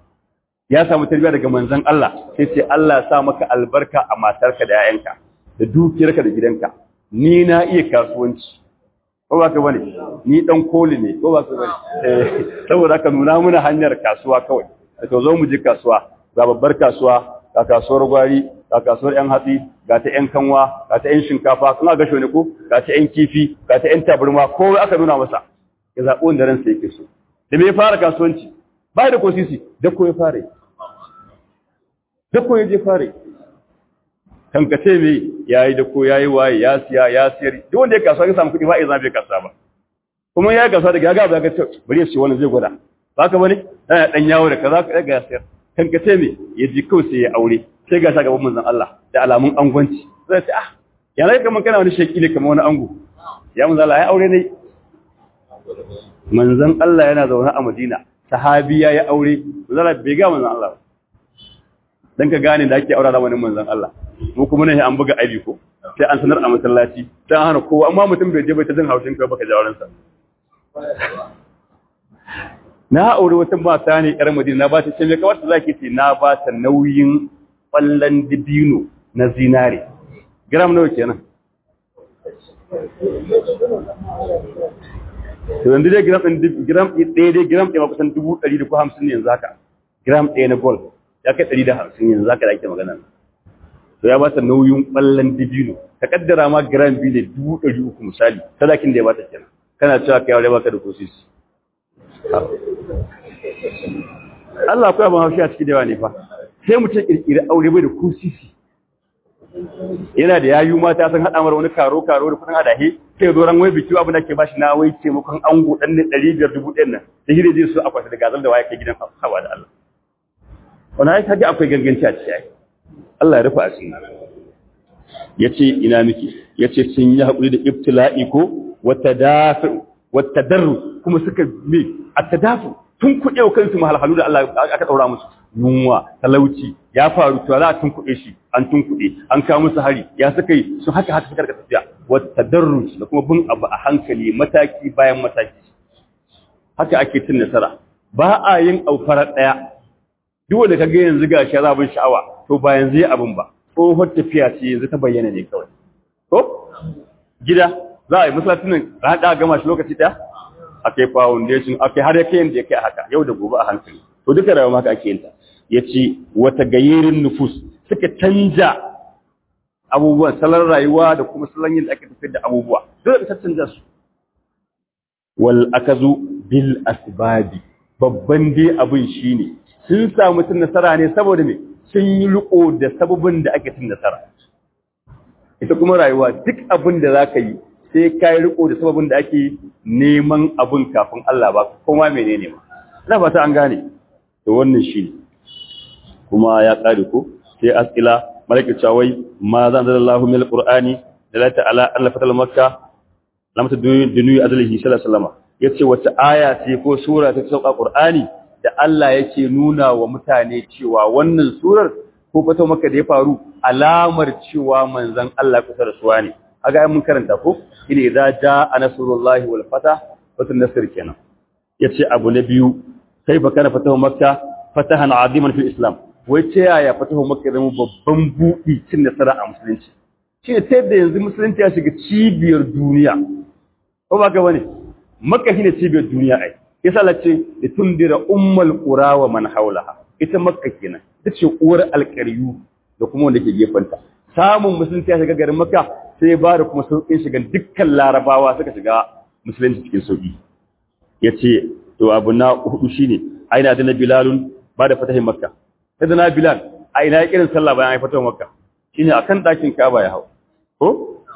ya samu tarbiyya daga manzon Allah sai ce Allah ya sa maka albarka a matarka da 'ya'yanka da dukiyarka da gidanka ni na iya kasuwanci ko ba ka bane ni dan koli ne ko ba ka bane saboda ka nuna mana hanyar kasuwa kawai to zo mu je kasuwa ga babbar kasuwa ga kasuwar gwari ga kasuwar yan hatsi ga ta yan kanwa ga ta yan shinkafa kuma ga shone ko ga ta yan kifi ga ta yan taburma ko aka nuna masa ya zabo wanda ransa yake so da me ya fara kasuwanci bai da kosisi da ko ya fare da ko ya je fare tankace me yayi da ko yayi waye ya siya ya siyar duk wanda ya kasuwa ya samu kudi ba ya zabe kasuwa ba kuma ya kasuwa daga ga ga bari ya ce wannan zai gwada ba ka bane dan yawo da kaza ka ga siyar tankace me ya ji kawai sai ya aure sai ga gaban manzon Allah da alamun angwanci sai ce ya rai kaman kana wani sheki ne kaman wani ango ya manzon Allah ya aure ne manzon Allah yana zaune a Madina sahabiya ya aure manzon Allah bai ga manzon Allah dan ka gane da ake aura da wani manzon Allah mu kuma ne an buga aibi ko sai an sanar a masallaci sai an hana kowa amma mutum bai je bai ta jin haushin ka baka jawaran sa na aure wata mata ne yar Madina na ba ta ce me kawai zaki ce na ba ta nauyin ballan dibino na zinare gram nawa kenan to yanzu dai gram ɗaya ma kusan 150 ne yanzu haka, gram ɗaya na gold ya kai 150 yanzu haka da ake magana. To ya ba ta nauyin ƙwallon dibino, ka kaddara ma gram biyu ne 300 misali, sadakin da ya ba ta kenan, kana cewa kai aure baka da kosisi. Allah akwai abin haushi a ciki da yawa ne fa, sai mutum ƙirƙiri aure bai da kosisi. Yana da yayu mata sun haɗa mara wani karo da kudin adahi, sai zo ran wai biki abin da ke bashi na wai taimakon ango ɗan ne 500,000 nan, da hire zai so akwai da gazal da waya kai gidan hawa da Allah. Wani ai kaga akwai ganganci a ciki ai. Allah ya rufa asiri. Yace ina miki, yace sun yi haƙuri da ibtila'i ko wata darru kuma suka me at-tadafu tun kuɗe kansu mahalhalu da Allah aka daura musu. Yunwa, talauci ya faru to za a tunkuɗe shi, an tunkuɗe, an kawo musu hari, ya suka yi sun haka suka rika tafiya, wata darruci da kuma bin abu a hankali mataki bayan mataki. Haka ake cin nasara. Ba a yin aufarar ɗaya. Duk wanda ka ga yanzu ga shi zabin sha'awa, to ba yanzu yi abin ba. Tsohon tafiya ce yanzu ta bayyana ne kawai. Ko? Gida, za a yi masallacin nan haɗa gama shi lokaci ɗaya? Akai foundation, akai har ya kai yanda ya kai haka, yau da gobe a hankali. To duka rayuwa haka ake yin ta. Yace wata gayirin nufus suka canja abubuwan salon rayuwa da kuma salon yin da ake tafiyar da abubuwa dole ka canja su. Wal akazu bil asbabi, babban dai abin shine sun samu cin nasara ne saboda me sun yi riko da sababin da ake cin nasara. Ita kuma rayuwa duk abin da zaka yi sai kai riko da sababin da ake neman abin kafin Allah ba kuma menene ma. Ina fata an gane. To wannan shi kuma ya kare ko sai asila malaka cawai ma zan da Allahu min alqur'ani da ta'ala Allah fatal makka lamta dunu azlihi sallallahu alaihi wasallam yace wata aya ce ko sura ta sauka qur'ani da Allah yake nuna wa mutane cewa wannan surar ko fatal makka da ya faru alamar cewa manzon Allah kusa da suwa ne aga mun karanta ko idza jaa nasrullahi wal fatah wato nasr kenan yace abu na biyu kai ba kana fatahu makka fatahan aziman fil islam wai ce yaya fatahu makka zama babban buɗi cin nasara a musulunci shine ta yadda yanzu musulunci ya shiga cibiyar duniya ko ba ga wani makka shine cibiyar duniya ai yasa Allah ce da tundira ummul qura wa man haulaha ita makka kenan tace uwar alqariyu da kuma wanda ke gefanta samun musulunci ya shiga garin makka sai ba da kuma sauƙin shiga dukkan larabawa suka shiga musulunci cikin sauƙi yace to abu na hudu shine aina da na bilalun ba da fatahin makka sai da na bilal aina ya kirin sallah bayan ai fatahin makka shine akan dakin kaaba ya hau ko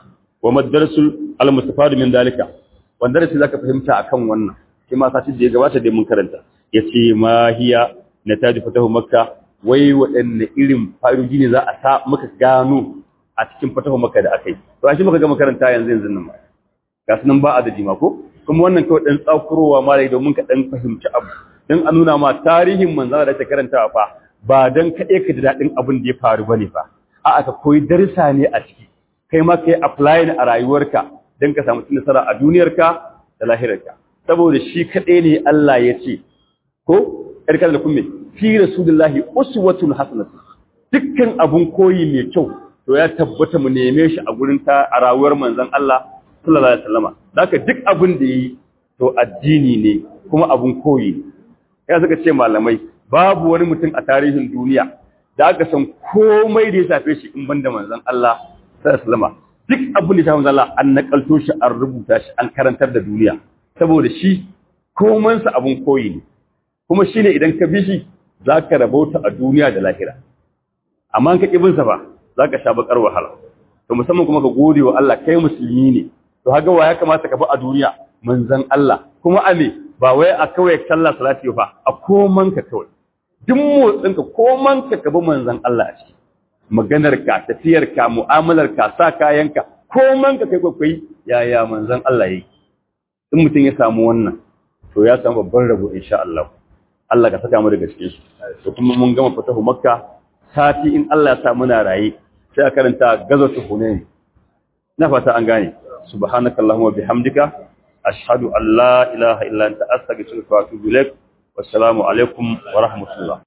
wa madrasul al-mustafad min dalika wanda darasi zaka fahimta akan wannan kuma sati da ya gabata da mun karanta yace ma hiya nataju fatahu makka wai wadanne irin fa'idoji ne za a sa muka gano a cikin fatahu makka da akai to shi muka ga makaranta yanzu nan ga sunan ba adadi ma ko kuma wannan kawai dan tsakurowa malai domin ka dan fahimci abu dan a nuna ma tarihin manzon da ta karanta fa ba dan kade ka ji dadin abin da ya faru bane fa a'a ka koyi darsa ne a ciki kai ma kai apply a rayuwarka dan ka samu nasara a duniyarka da lahirarka saboda shi kade ne Allah ya ce ko irkal da kuma fi rasulullahi uswatun hasanatu dukkan abun koyi mai kyau to ya tabbata mu neme shi a gurin ta a rayuwar manzon Allah sallallahu alaihi wasallama haka duk abin da yi to addini ne kuma abun koyi ne ya suka ce malamai babu wani mutum a tarihin duniya da aka san komai da ya shafe shi in banda manzon Allah sallallahu alaihi wasallama duk abin da ya shafe manzon Allah an nakalto shi an rubuta shi an karantar da duniya saboda shi koman sa abun koyi ne kuma shine idan ka bi shi zaka rabauta a duniya da lahira amma in ka kibin sa ba zaka sha bakar wahala to musamman kuma ka gode wa Allah kai musulmi ne to haga wa ya kamata ka bi a duniya manzon Allah kuma ame ba wai a kawai sallah salati ba a koman ka kawai duk motsin ka koman ka bi manzon Allah a ciki maganar ka tafiyar ka mu'amalar ka sa kayan ka koman ka kai kai yaya manzon Allah yayi in mutum ya samu wannan to ya samu babban rabo insha Allah Allah ka saka mu daga cikin su to kuma mun gama fatahu makka sati in Allah ya sa muna raye sai a karanta gazatu hunain na fata an gane subhanakallahumma bihamdika ashhadu an la ilaha illa anta astaghfiruka wa atubu ilaik wassalamu alaikum wa rahmatullah